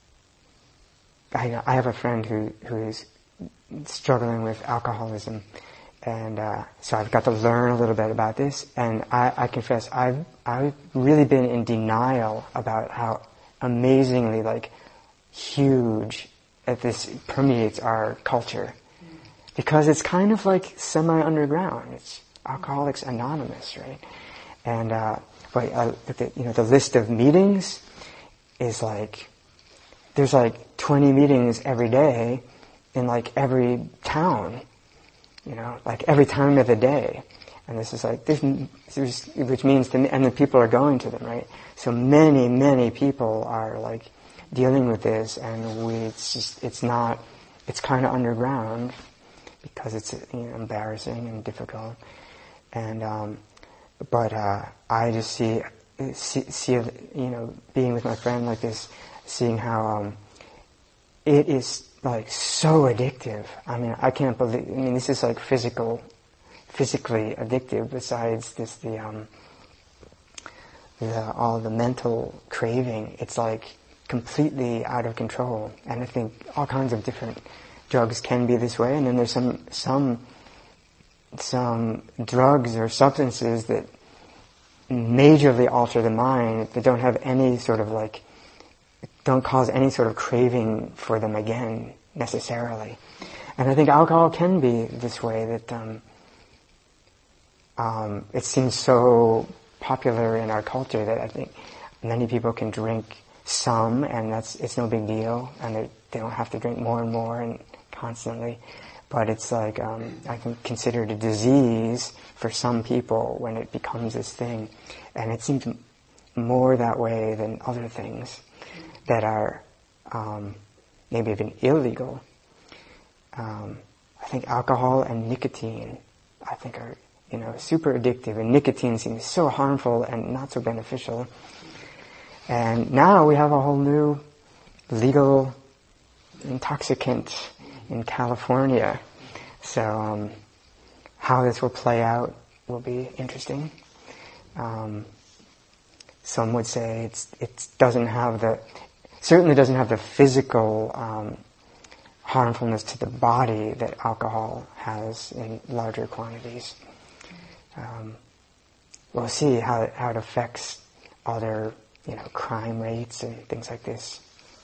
I, I have a friend who, who is struggling with alcoholism, and uh, so I've got to learn a little bit about this. And I, I confess, I've I've really been in denial about how amazingly like huge that this permeates our culture, because it's kind of like semi-underground. It's Alcoholics Anonymous, right? And uh, but uh, the, you know, the list of meetings is like, there's like twenty meetings every day in like every town, you know, like every time of the day. And this is like, this, this, which means, to, and the people are going to them, right? So many, many people are like dealing with this, and we, it's just, it's not, it's kind of underground because it's, you know, embarrassing and difficult. And, um, but, uh, I just see, see, see, you know, being with my friend like this, seeing how, um, it is like so addictive. I mean, I can't believe, I mean, this is like physical, physically addictive besides this, the, um, the, all the mental craving. It's like completely out of control. And I think all kinds of different drugs can be this way. And then there's some, some, some drugs or substances that majorly alter the mind, that don't have any sort of like, don't cause any sort of craving for them again, necessarily. And I think alcohol can be this way, that um, um, it seems so popular in our culture that I think many people can drink some, and that's, it's no big deal, and they, they don't have to drink more and more and constantly. But it's like, um, I think considered a disease for some people when it becomes this thing. And it seems more that way than other things that are um, maybe even illegal. Um, I think alcohol and nicotine, I think, are, you know, super addictive. And nicotine seems so harmful and not so beneficial. And now we have a whole new legal intoxicant in California. So um, how this will play out will be interesting. Um, some would say it's, it doesn't have the, certainly doesn't have the physical um, harmfulness to the body that alcohol has in larger quantities. Um, we'll see how how it affects other, you know, crime rates and things like this.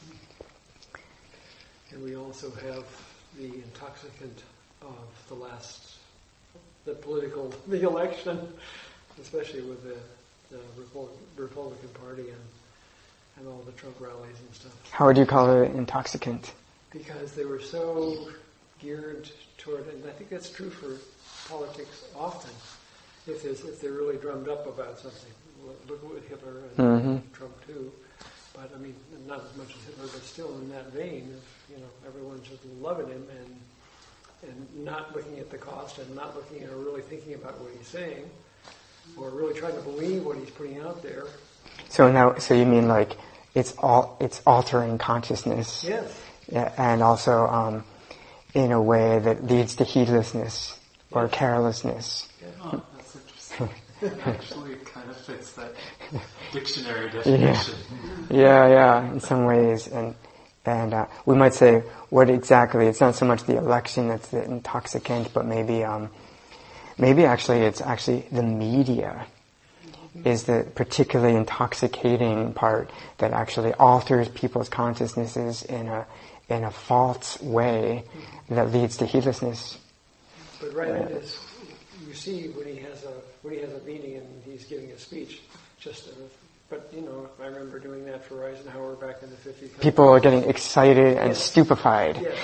And we also have the intoxicant of the last, the political, the election, especially with the, the Republican Party and, and all the Trump rallies and stuff. How would you call it intoxicant? Because they were so geared toward, and I think that's true for politics often, if, there's, if they're really drummed up about something. Look at Hitler and Mm-hmm. Trump too. But I mean, not as much as Hitler, but still in that vein of, you know, everyone's just loving him and and not looking at the cost and not looking at or really thinking about what he's saying or really trying to believe what he's putting out there. So now, so you mean like it's all it's altering consciousness? Yes. Yeah, and also um, in a way that leads to heedlessness or carelessness. Yeah. Oh, that's interesting. Actually, it kind of fits that dictionary definition. Yeah, yeah, yeah, in some ways. And and uh, we might say, what exactly, it's not so much the election that's the intoxicant, but maybe um, maybe actually it's actually the media is the particularly intoxicating part that actually alters people's consciousnesses in a in a false way that leads to heedlessness. But right in this, you see when he has a when he has a meeting and he's giving a speech, just a but you know, I remember doing that for Eisenhower back in the fifties. People are getting excited and Yes. stupefied. Yes.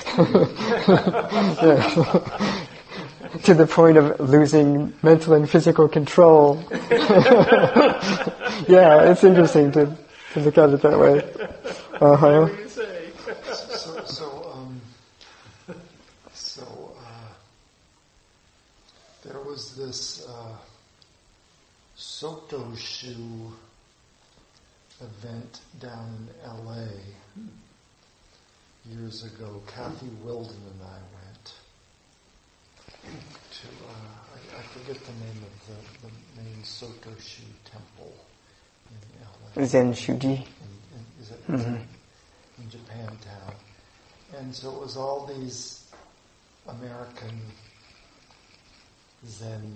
Yeah. To the point of losing mental and physical control. Yeah, it's interesting to, to look at it that way. Uh-huh. What do you say? So, so, um, so uh, there was this uh, Soto Shoe event down in L A years ago. Kathy Wilden and I went to, uh, I, I forget the name of the, the main Soto Shoe temple in L A. Zen Shuji. In, in, is it, Mm-hmm. in Japantown. And so it was all these American Zen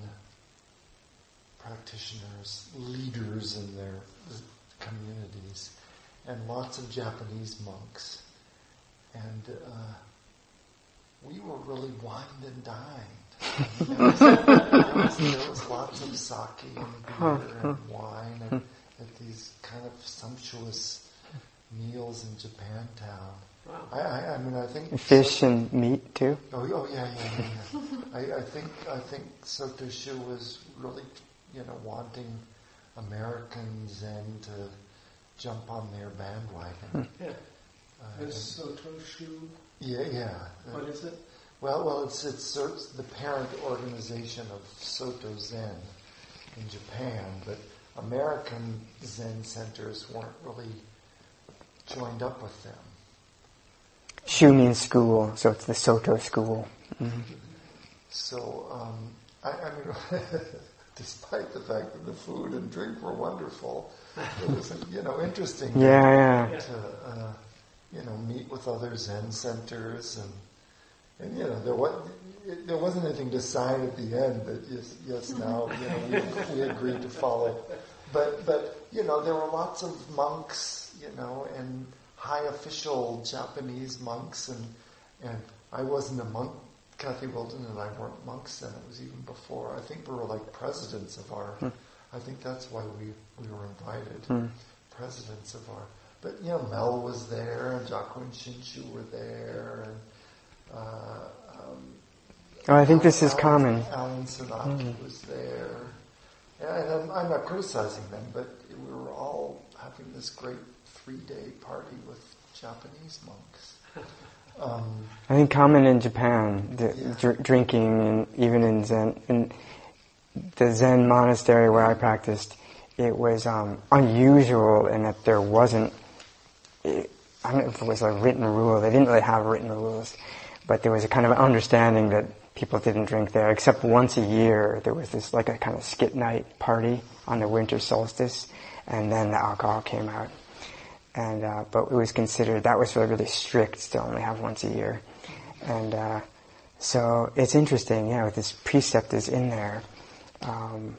practitioners, leaders in their communities, and lots of Japanese monks. And uh, we were really wined and dined. There was, there, was, there was lots of sake and beer and wine and, at these kind of sumptuous meals in Japantown. Wow. I, I, I mean, I think Fish and meat too. Oh, oh yeah, yeah, yeah. yeah. I, I think I think Soto Shu was really, you know, wanting American Zen to jump on their bandwagon. Yeah. Uh, Is Soto Shoe? yeah, yeah. What is it? Well, well, it's it's it's the parent organization of Soto Zen in Japan, but American Zen centers weren't really joined up with them. Shu means school, so it's the Soto school. Mm-hmm. So, um, I, I mean, despite the fact that the food and drink were wonderful, it was, you know, interesting Yeah, yeah. to, uh, you know, meet with other Zen centers, and and you know, there was it, there wasn't anything to sign at the end that yes, yes, now you know we, we agreed to follow, but but you know, there were lots of monks, you know, and high official Japanese monks, and and I wasn't a monk. Kathy Wilden and I weren't monks then. It was even before. I think we were like presidents of our. Hmm. I think that's why we we were invited. Hmm. Presidents of our. But you know, Mel was there, and Jaco and Shinshu were there, and uh, um, Oh, I think this is Alan, common. Alan Senaki Hmm. was there, and I'm, I'm not criticizing them, but we were all having this great three-day party with Japanese monks. Um, I think common in Japan, the Yeah. dr- drinking, and even in Zen, in the Zen monastery where I practiced, it was um, unusual in that there wasn't, it, I don't know if it was a written rule, they didn't really have written rules, but there was a kind of understanding that people didn't drink there, except once a year there was this like a kind of skit night party on the winter solstice, and then the alcohol came out. And uh, but it was considered, that was really, really strict to only have once a year. And uh, so it's interesting, yeah, with this precept is in there. Um,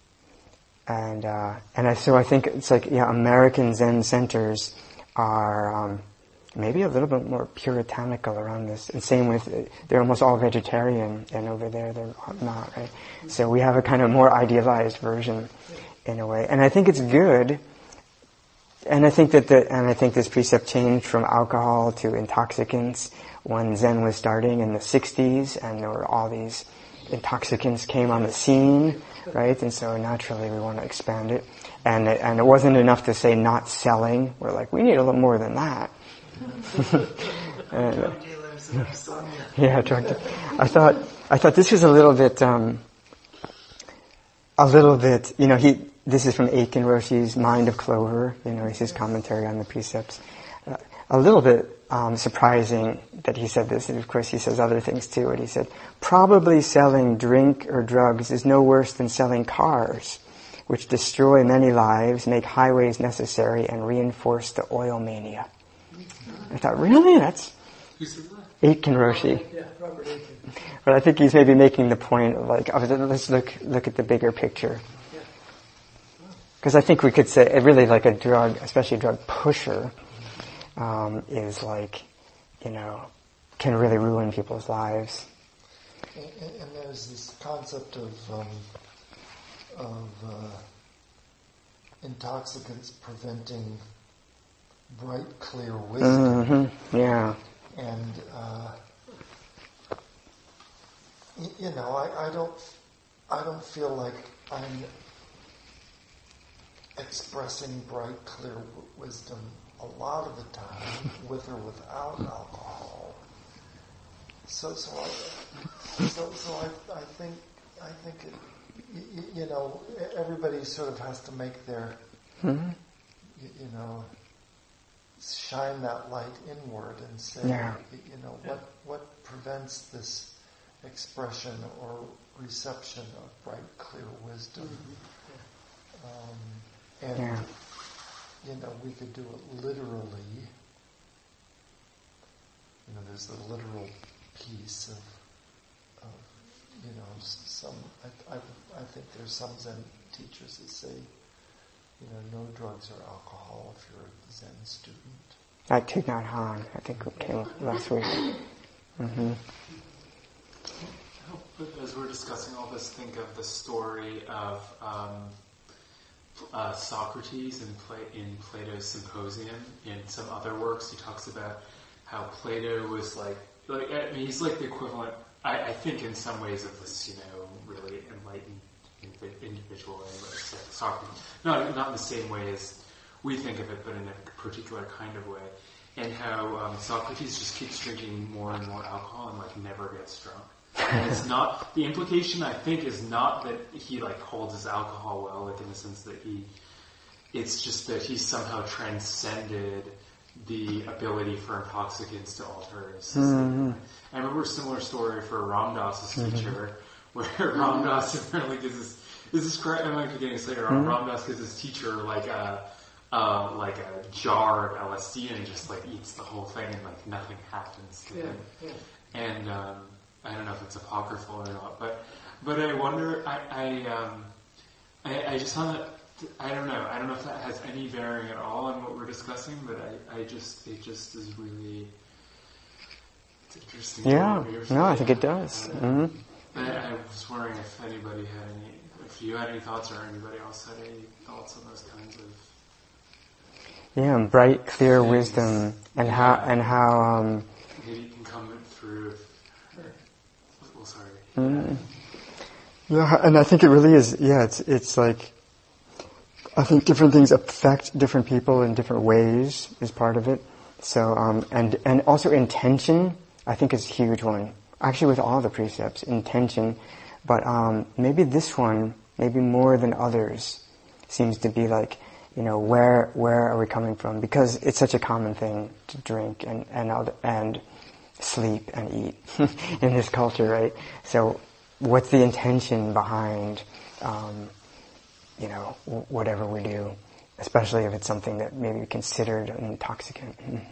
and uh, and I, so I think it's like, yeah, American Zen centers are um, maybe a little bit more puritanical around this. And same with, they're almost all vegetarian, and over there they're not, right? So we have a kind of more idealized version in a way. And I think it's good. And I think that the, and I think this precept changed from alcohol to intoxicants when Zen was starting in the sixties, and there were all these intoxicants came on the scene, right? And so naturally we want to expand it. And it, and it wasn't enough to say not selling. We're like, we need a little more than that. and, yeah, drug dealers. I thought, I thought this was a little bit, um, a little bit, you know, he, this is from Aiken Roshi's Mind of Clover, you know, it's his commentary on the precepts. Uh, a little bit um, surprising that he said this, and of course he says other things too, and he said, probably selling drink or drugs is no worse than selling cars, which destroy many lives, make highways necessary, and reinforce the oil mania. I thought, really? That's Who said that? Aiken Roshi. Yeah, Robert Aiken. But I think he's maybe making the point of like, oh, let's look look at the bigger picture. Because I think we could say, really like a drug, especially a drug pusher, um, is like, you know, can really ruin people's lives. and, and, and there's this concept of um, of uh, intoxicants preventing bright, clear wisdom. Mm-hmm. Yeah. And, uh, y- you know, I, I don't, I don't feel like I'm expressing bright, clear w- wisdom a lot of the time, with or without alcohol. So, so I, so, so I, I think, I think it, y- you know, everybody sort of has to make their, Mm-hmm. you, you know, shine that light inward and say, Yeah. you know, what what prevents this expression or reception of bright, clear wisdom? Um, and Yeah. you know, we could do it literally. You know, there's the literal piece of, of you know, s- some. I, I, I think there's some Zen teachers that say, you know, no drugs or alcohol if you're a Zen student. Like Thich Nhat Hanh, I think it came last week. Mm-hmm. As we're discussing all this, think of the story of um, uh, Socrates in, Pla- in Plato's Symposium. In some other works, he talks about how Plato was like, like I mean, he's like the equivalent, I, I think, in some ways of this, you know, really enlightened individual. Anyway, so Socrates, not not in the same way as we think of it, but in a particular kind of way. And how um, Socrates just keeps drinking more and more alcohol and like never gets drunk. And it's not, the implication I think is not that he like holds his alcohol well, like in the sense that he, it's just that he somehow transcended the ability for intoxicants to alter his system. Mm-hmm. I remember a similar story for Ram Dass's Mm-hmm. teacher, where Ram Dass apparently gives his, is this correct? I might be getting this later on. Mm-hmm. Ram Dass gives his teacher like a, uh, like a jar of L S D and just like eats the whole thing and like nothing happens to Yeah, him. yeah. And um, I don't know if it's apocryphal or not, but but I wonder. I I, um, I I just found that I don't know. I don't know if that has any bearing at all on what we're discussing, but I, I just it just is really it's interesting. to Yeah. hear No, I something. think it does. Uh, Mm-hmm. I, I was wondering if anybody had any, if you had any thoughts, or anybody else had any thoughts on those kinds of. Yeah, and bright, clear Things. wisdom, and how and how. Um, Maybe you can come through. Well, sorry. mm, yeah, and I think it really is. Yeah, it's it's like. I think different things affect different people in different ways is part of it. So, um, and and also intention, I think is a huge one. Actually, with all the precepts, intention, but um, maybe this one, maybe more than others, seems to be like, you know, where where are we coming from? Because it's such a common thing to drink and and other, and sleep and eat in this culture, right? So, what's the intention behind, um, you know, w- whatever we do, especially if it's something that maybe considered an intoxicant? And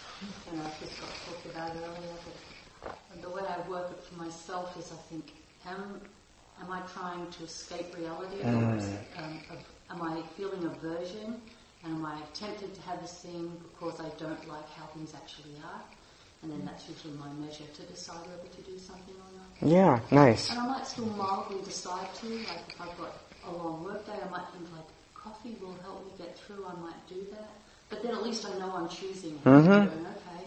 I just got talked about earlier, but the way I work it for myself is I think, am, am I trying to escape reality? Mm. Or is, um, of, am I feeling aversion? And am I tempted to have this thing because I don't like how things actually are? And then that's usually my measure to decide whether to do something or not. Yeah, nice. And I might still mildly decide to, like if I've got a long work day, I might think like, coffee will help me get through, I might do that. But then at least I know I'm choosing. Mm-hmm. I'm doing, okay.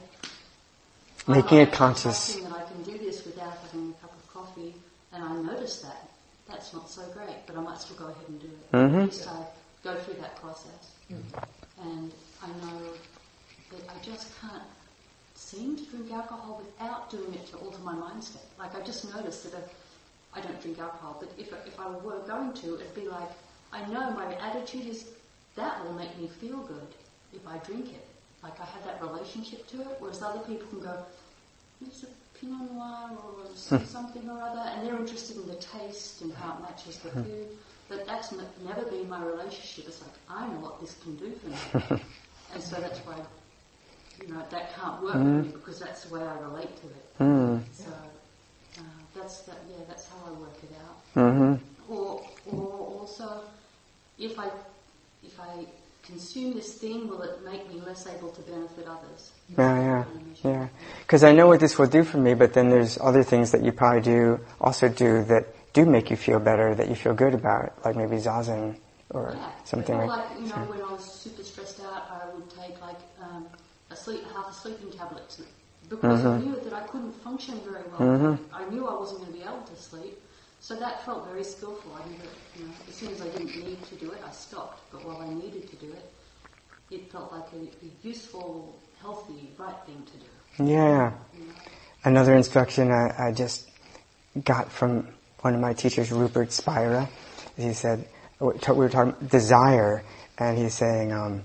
Making I'm it conscious. trusting that I can do this without having a cup of coffee, and I notice that. That's not so great, but I might still go ahead and do it. Mm-hmm. At least I go through that process. And I know that I just can't seem to drink alcohol without doing it to alter my mind state. Like I just noticed that if I don't drink alcohol, but if, if I were going to, it'd be like, I know my attitude is, that will make me feel good if I drink it. Like I have that relationship to it, whereas other people can go, it's a Pinot Noir or something or other, and they're interested in the taste and how it matches the food. But that's n- never been my relationship. It's like, I know what this can do for me. And so that's why, you know, that can't work Mm. for me because that's the way I relate to it. Mm. So uh, that's that. Yeah, that's how I work it out. Mm-hmm. Or, or also, if I if I consume this thing, will it make me less able to benefit others? Yeah, yeah, yeah. Because I know what this will do for me, but then there's other things that you probably do, also do that do make you feel better, that you feel good about, like maybe zazen or Yeah. something Or like, like, you know, sure. when I was super stressed out, I would take like um, a sleep, half a sleeping tablet to, because I knew that I couldn't function very well. Mm-hmm. I knew I wasn't going to be able to sleep. So that felt very skillful. I knew that, you know, as soon as I didn't need to do it, I stopped. But while I needed to do it, it felt like a, a useful, healthy, right thing to do. Yeah. You know? Another instruction I, I just got from one of my teachers, Rupert Spira. He said, we were talking desire, and he's saying, um,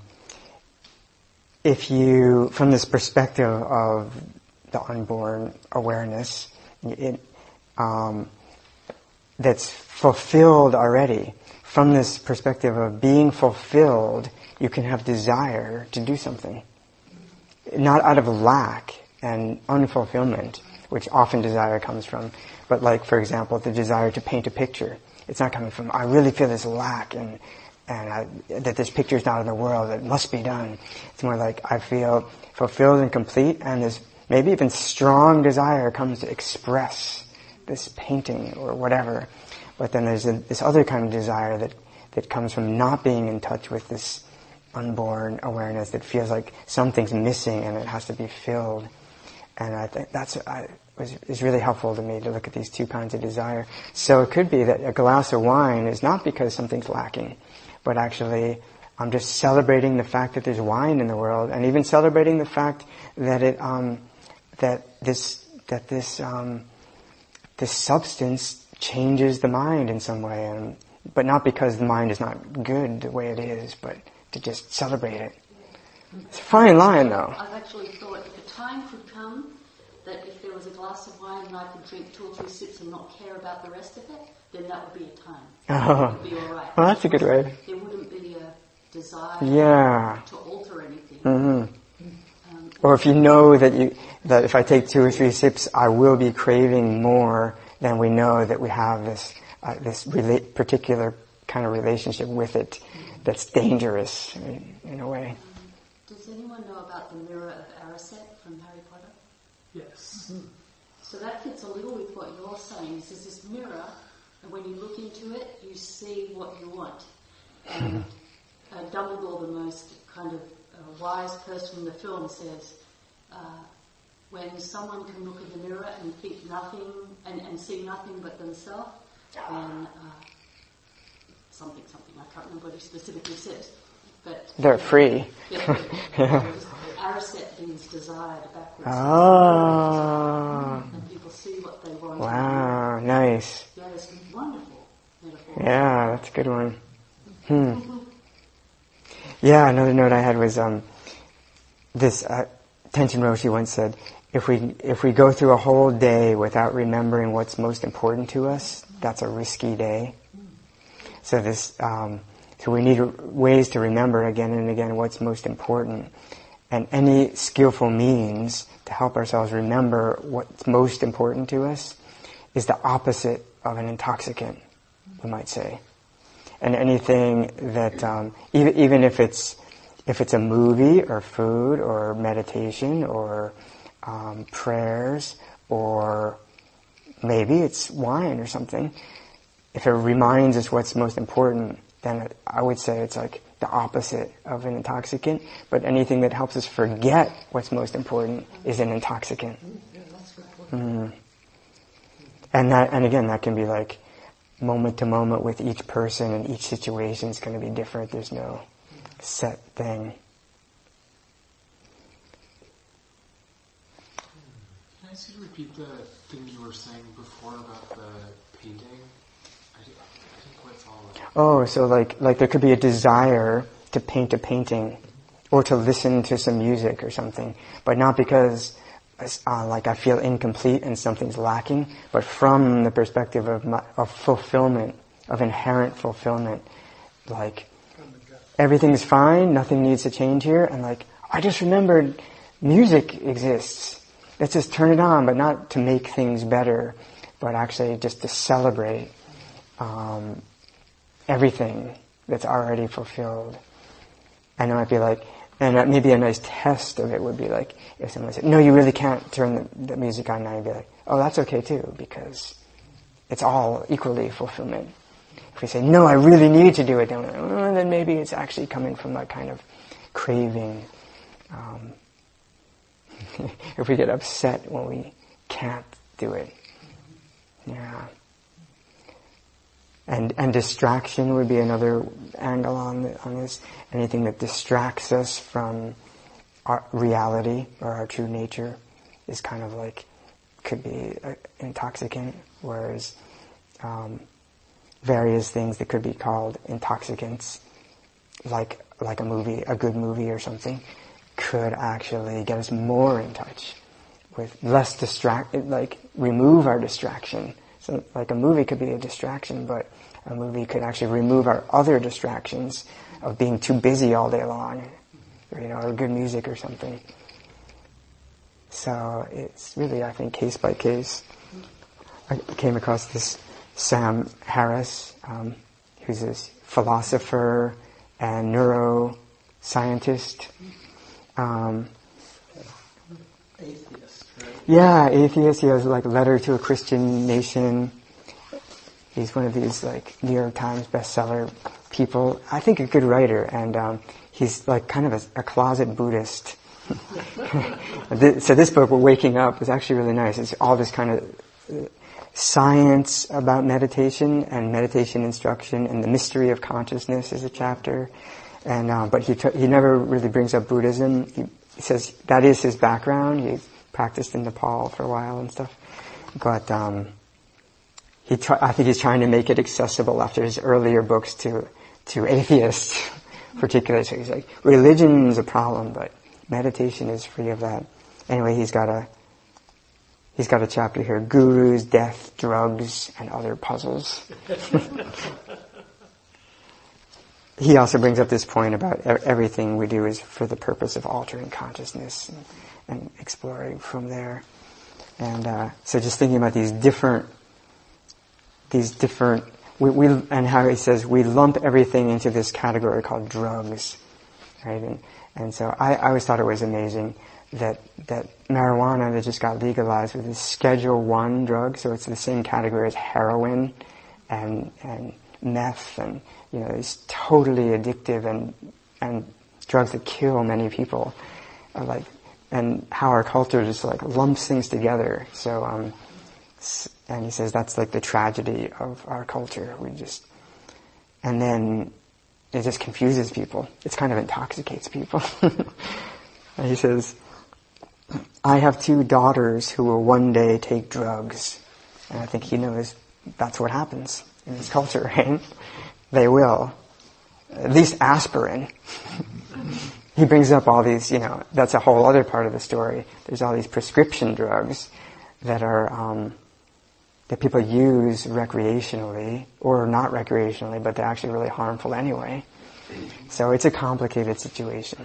if you, from this perspective of the unborn awareness, it, um, that's fulfilled already, from this perspective of being fulfilled, you can have desire to do something. Not out of lack and unfulfillment, which often desire comes from, but like, for example, the desire to paint a picture. It's not coming from, I really feel this lack and and I, that this picture is not in the world, it must be done. It's more like I feel fulfilled and complete, and this maybe even strong desire comes to express this painting or whatever. But then there's a, this other kind of desire that, that comes from not being in touch with this unborn awareness that feels like something's missing and it has to be filled. And I think that's I, was is really helpful to me to look at these two kinds of desire. So it could be that a glass of wine is not because something's lacking, but actually I'm just celebrating the fact that there's wine in the world, and even celebrating the fact that it um, that this that this um, this substance changes the mind in some way, and but not because the mind is not good the way it is, but to just celebrate it. It's a fine line, though. I've actually thought if a time could come that if there was a glass of wine and I could drink two or three sips and not care about the rest of it, then that would be a time. Oh. It would be all right. Well, that's a good way. There wouldn't be a desire Yeah. to alter anything. Mm-hmm. Um, Or if you know that you that if I take two or three sips, I will be craving more, then we know that we have this uh, this rela- particular kind of relationship with it that's dangerous in, in a way. Does anyone know about the mirror of Araset from Harry Potter? Yes. So that fits a little with what you're saying. Is there's this mirror, and when you look into it, you see what you want. And uh, Dumbledore, the most kind of uh, wise person in the film, says, uh, when someone can look in the mirror and think nothing, and, and see nothing but themselves, then uh, something, something, I can't remember what he specifically says. But They're free. Yeah, Araset means desired backwards. Oh. And people see what they want. Wow, nice. Yeah, it's a wonderful metaphor. Yeah, that's a good one. Hmm. Yeah, another note I had was um, this. Uh, Tenzin Roshi once said, "If we if we go through a whole day without remembering what's most important to us, that's a risky day." So this. Um, So we need ways to remember again and again what's most important. And any skillful means to help ourselves remember what's most important to us is the opposite of an intoxicant, we might say. And anything that, um, even, even if it's if it's a movie or food or meditation or um, prayers or maybe it's wine or something, if it reminds us what's most important, then I would say it's like the opposite of an intoxicant. But anything that helps us forget what's most important is an intoxicant. Mm. And that, and again, that can be like moment to moment with each person, and each situation is going to be different. There's no set thing. Can I ask you to repeat the thing you were saying before about the painting? I didn't, I didn't quite follow it. Oh, so like like there could be a desire to paint a painting, or to listen to some music or something, but not because uh, like I feel incomplete and something's lacking, but from the perspective of my, of fulfillment, of inherent fulfillment, like everything's fine, nothing needs to change here, and like I just remembered music exists. Let's just turn it on, but not to make things better, but actually just to celebrate um, everything that's already fulfilled. And it might be like, and maybe a nice test of it would be like, if someone said, no, you really can't turn the, the music on now, you'd be like, oh, that's okay too, because it's all equally fulfillment. If we say, no, I really need to do it, then, oh, then maybe it's actually coming from a kind of craving. Um, if we get upset when we can't do it. Yeah. And and distraction would be another angle on the, on this. Anything that distracts us from our reality or our true nature is kind of like, could be uh, intoxicant, whereas um, various things that could be called intoxicants, like like a movie, a good movie or something, could actually get us more in touch with less distract, like remove our distraction. So like a movie could be a distraction, but a movie could actually remove our other distractions of being too busy all day long, or, you know, or good music or something. So it's really, I think, case by case. I came across this Sam Harris, um, who's this philosopher and neuroscientist. Um, Atheist, right? Yeah, atheist. He has like Letter to a Christian Nation. He's one of these like New York Times bestseller people. I think a good writer, and um, he's like kind of a, a closet Buddhist. So this book, Waking Up, is actually really nice. It's all this kind of science about meditation and meditation instruction, and the mystery of consciousness is a chapter. And uh, but he t- he never really brings up Buddhism. He, he says that is his background. He practiced in Nepal for a while and stuff. But um, he try, I think he's trying to make it accessible after his earlier books to to atheists, particularly. So he's like, religion is a problem, but meditation is free of that. Anyway, he's got a he's got a chapter here: gurus, death, drugs, and other puzzles. He also brings up this point about everything we do is for the purpose of altering consciousness and, and exploring from there. And uh, so, just thinking about these different, these different, we, we and how he says we lump everything into this category called drugs, right? And, and so, I, I always thought it was amazing that that marijuana that just got legalized was a Schedule One drug, so it's the same category as heroin and and meth and, you know, it's totally addictive and and drugs that kill many people, are like, and how our culture just like lumps things together. So, um, and he says that's like the tragedy of our culture. We just, and then it just confuses people. It kind of intoxicates people. And he says, I have two daughters who will one day take drugs, and I think he knows that's what happens in this culture, right? They will. At least aspirin. He brings up all these, you know, that's a whole other part of the story. There's all these prescription drugs that are, um, that people use recreationally, or not recreationally, but they're actually really harmful anyway. So it's a complicated situation.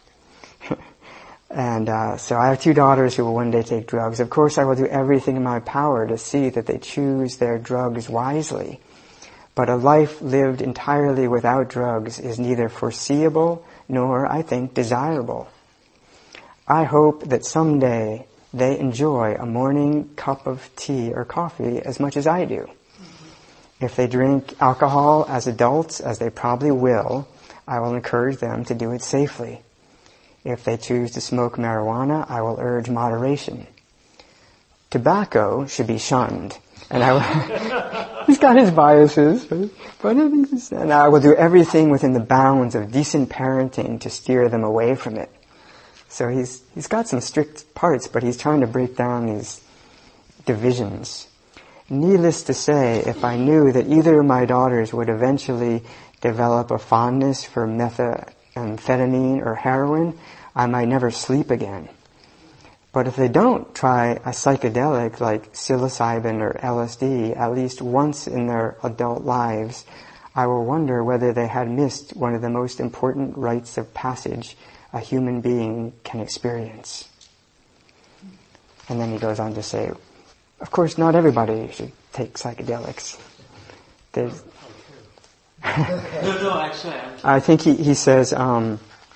And uh, so I have two daughters who will one day take drugs. Of course, I will do everything in my power to see that they choose their drugs wisely. But a life lived entirely without drugs is neither foreseeable nor, I think, desirable. I hope that someday they enjoy a morning cup of tea or coffee as much as I do. If they drink alcohol as adults, as they probably will, I will encourage them to do it safely. If they choose to smoke marijuana, I will urge moderation. Tobacco should be shunned. And I will, he's got his biases, but, but I think this, and I will do everything within the bounds of decent parenting to steer them away from it. So he's he's got some strict parts, but he's trying to break down these divisions. Needless to say, if I knew that either of my daughters would eventually develop a fondness for methamphetamine or heroin, I might never sleep again. But if they don't try a psychedelic like psilocybin or L S D at least once in their adult lives, I will wonder whether they had missed one of the most important rites of passage a human being can experience. And then he goes on to say, of course, not everybody should take psychedelics. There's no, no, actually, I'm I think he, he says, um,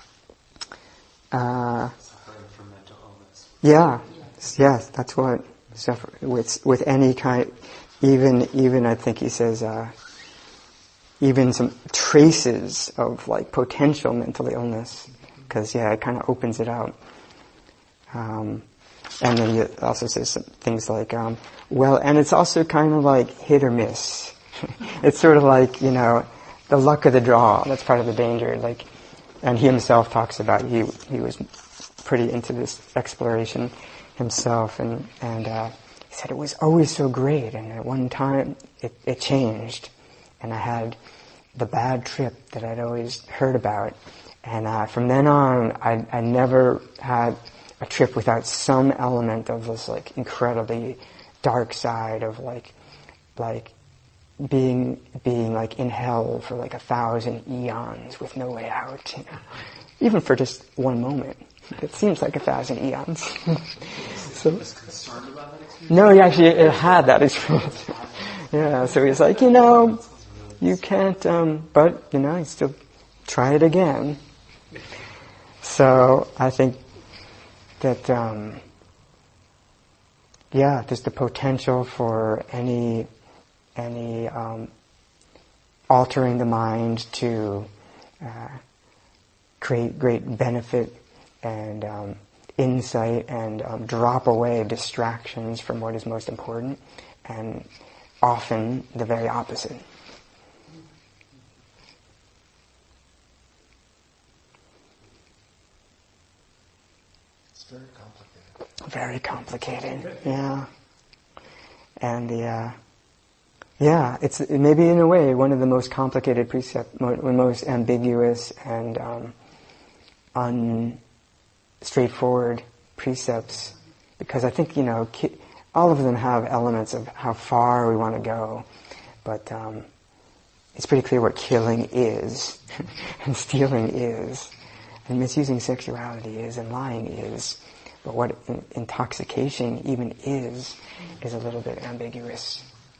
uh, suffering from mental illness. yeah, yes, that's what suffer with with any kind. Even even I think he says, uh, even some traces of like potential mental illness, because yeah, it kind of opens it out. Um, and then it also says some things like, um, well, and it's also kind of like hit or miss. It's sort of like, you know, the luck of the draw. That's part of the danger. Like, and he himself talks about he he was pretty into this exploration himself, and and uh, he said it was always so great, and at one time it, it changed, and I had the bad trip that I'd always heard about, and uh, from then on I I never had a trip without some element of this like incredibly dark side of like like being being like in hell for like a thousand eons with no way out, you know, even for just one moment. It seems like a thousand eons. So, was concerned about that experience? no, he actually it had that experience. Yeah, so he's like, you know, you can't, um, but you know, you still try it again. So I think that, um, yeah, there's the potential for any any um, altering the mind to uh, create great benefit and um, insight, and um, drop away distractions from what is most important, and often the very opposite. It's very complicated. Very complicated, yeah. And the, uh, yeah, it's maybe in a way one of the most complicated precepts, most ambiguous and um, unstraightforward precepts, because I think, you know, ki- all of them have elements of how far we want to go, but um, it's pretty clear what killing is, and stealing is, and misusing sexuality is, and lying is. But what in- intoxication even is, is a little bit ambiguous.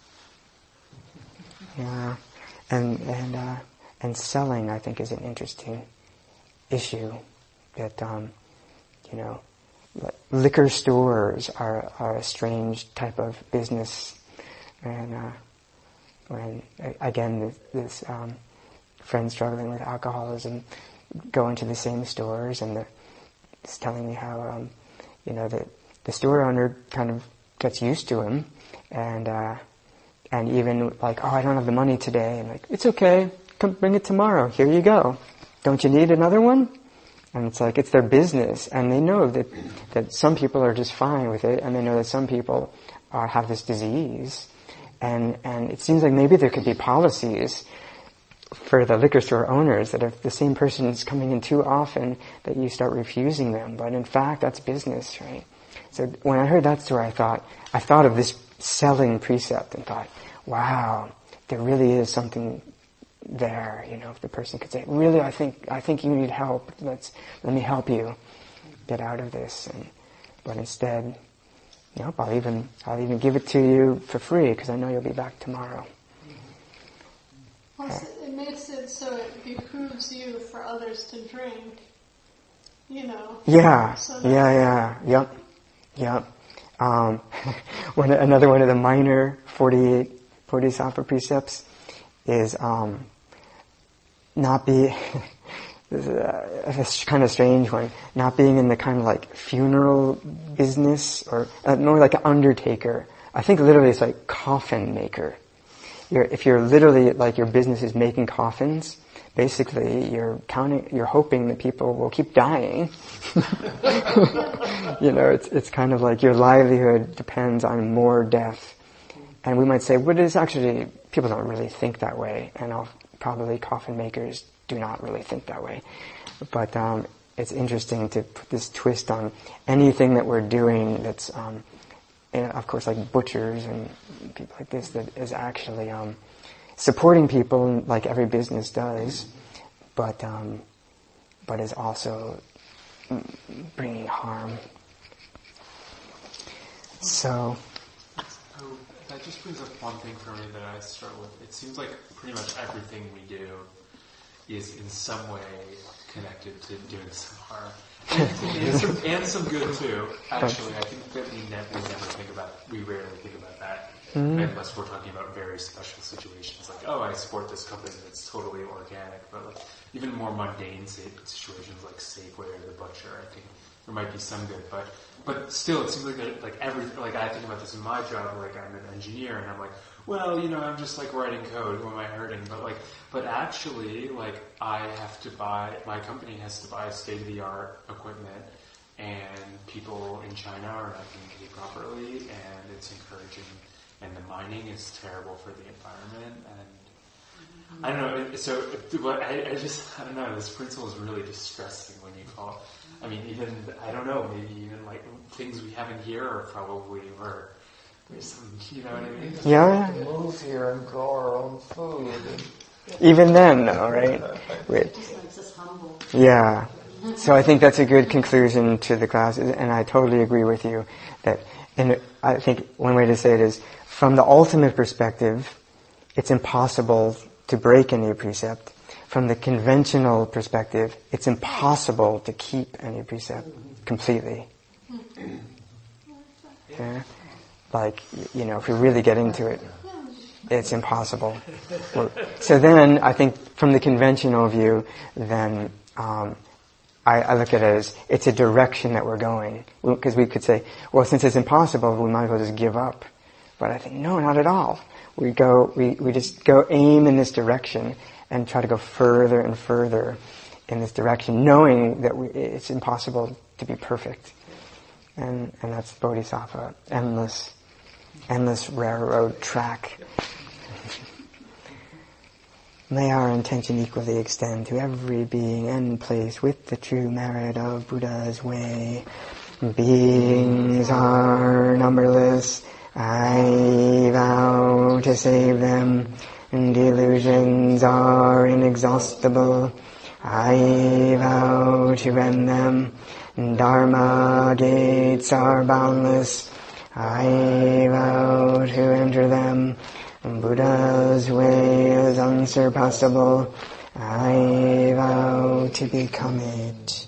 Yeah, and and uh, and selling, I think, is an interesting issue. That um, you know, liquor stores are are a strange type of business, and uh, when again this, this um, friend struggling with alcoholism go into the same stores, and the, it's telling me how um, you know the the store owner kind of gets used to him, and. Uh, And even like, oh, I don't have the money today. And like, it's okay. Come bring it tomorrow. Here you go. Don't you need another one? And it's like, it's their business. And they know that, that some people are just fine with it. And they know that some people uh, have this disease. And, and it seems like maybe there could be policies for the liquor store owners that if the same person is coming in too often, that you start refusing them. But in fact, that's business, right? So when I heard that story, I thought, I thought of this selling precept and thought, wow, there really is something there, you know, if the person could say, really, I think, I think you need help. Let's, let me help you get out of this. And, but instead, you know, I'll even, I'll even give it to you for free because I know you'll be back tomorrow. Plus, it makes it so it behooves you for others to drink, you know. Yeah, so yeah, yeah, yep, yep. Um, one, another one of the minor forty-eight Bodhisattva precepts is um, not be, this is a, a kind of strange one, not being in the kind of like funeral business, or uh, more like an undertaker. I think literally it's like coffin maker. You're, if you're literally, like your business is making coffins, basically you're counting, you're hoping that people will keep dying. You know, it's it's kind of like your livelihood depends on more death. And we might say, well, it is actually, people don't really think that way, and I'll, probably coffin makers do not really think that way. But um, it's interesting to put this twist on anything that we're doing that's, um, and of course, like butchers and people like this, that is actually um, supporting people like every business does, but um, but is also bringing harm. So. Oh, that just brings up one thing for me that I struggle with. It seems like pretty much everything we do is in some way connected to doing some harm. and, some, and some good too. Actually, I think that we, ne- we never think about, we rarely think about that. Mm-hmm. Unless we're talking about very special situations, like, oh, I support this company that's totally organic, but like, even more mundane situations like Safeway or the butcher, I think there might be some good, but but still, it seems like a, like every like I think about this in my job, like I'm an engineer, and I'm like, well, you know, I'm just like writing code. Who am I hurting? But like, but actually, like I have to buy, my company has to buy state of the art equipment, and people in China are not getting paid properly, and it's encouraging. And the mining is terrible for the environment, and I don't know. So, but I, I just I don't know. This principle is really distressing when you call. I mean, even I don't know. Maybe even like things we have in here are probably or there's some. You know what I mean? Yeah. Move here and grow our own food. Even then, though, right? It just makes us humble. Yeah. So I think that's a good conclusion to the class, and I totally agree with you that. And I think one way to say it is, from the ultimate perspective, it's impossible to break any precept. From the conventional perspective, it's impossible to keep any precept completely. Yeah? Like, you know, if we really get into it, it's impossible. So then, I think from the conventional view, then um, I, I look at it as it's a direction that we're going. Because we could say, well, since it's impossible, we might as well just give up. But I think, no, not at all. We go, we, we just go aim in this direction and try to go further and further in this direction, knowing that we, it's impossible to be perfect. And, and that's Bodhisattva, endless, endless railroad track. May our intention equally extend to every being and place with the true merit of Buddha's way. Beings are numberless, I vow to save them, and delusions are inexhaustible, I vow to end them, and Dharma gates are boundless, I vow to enter them. Buddha's way is unsurpassable, I vow to become it.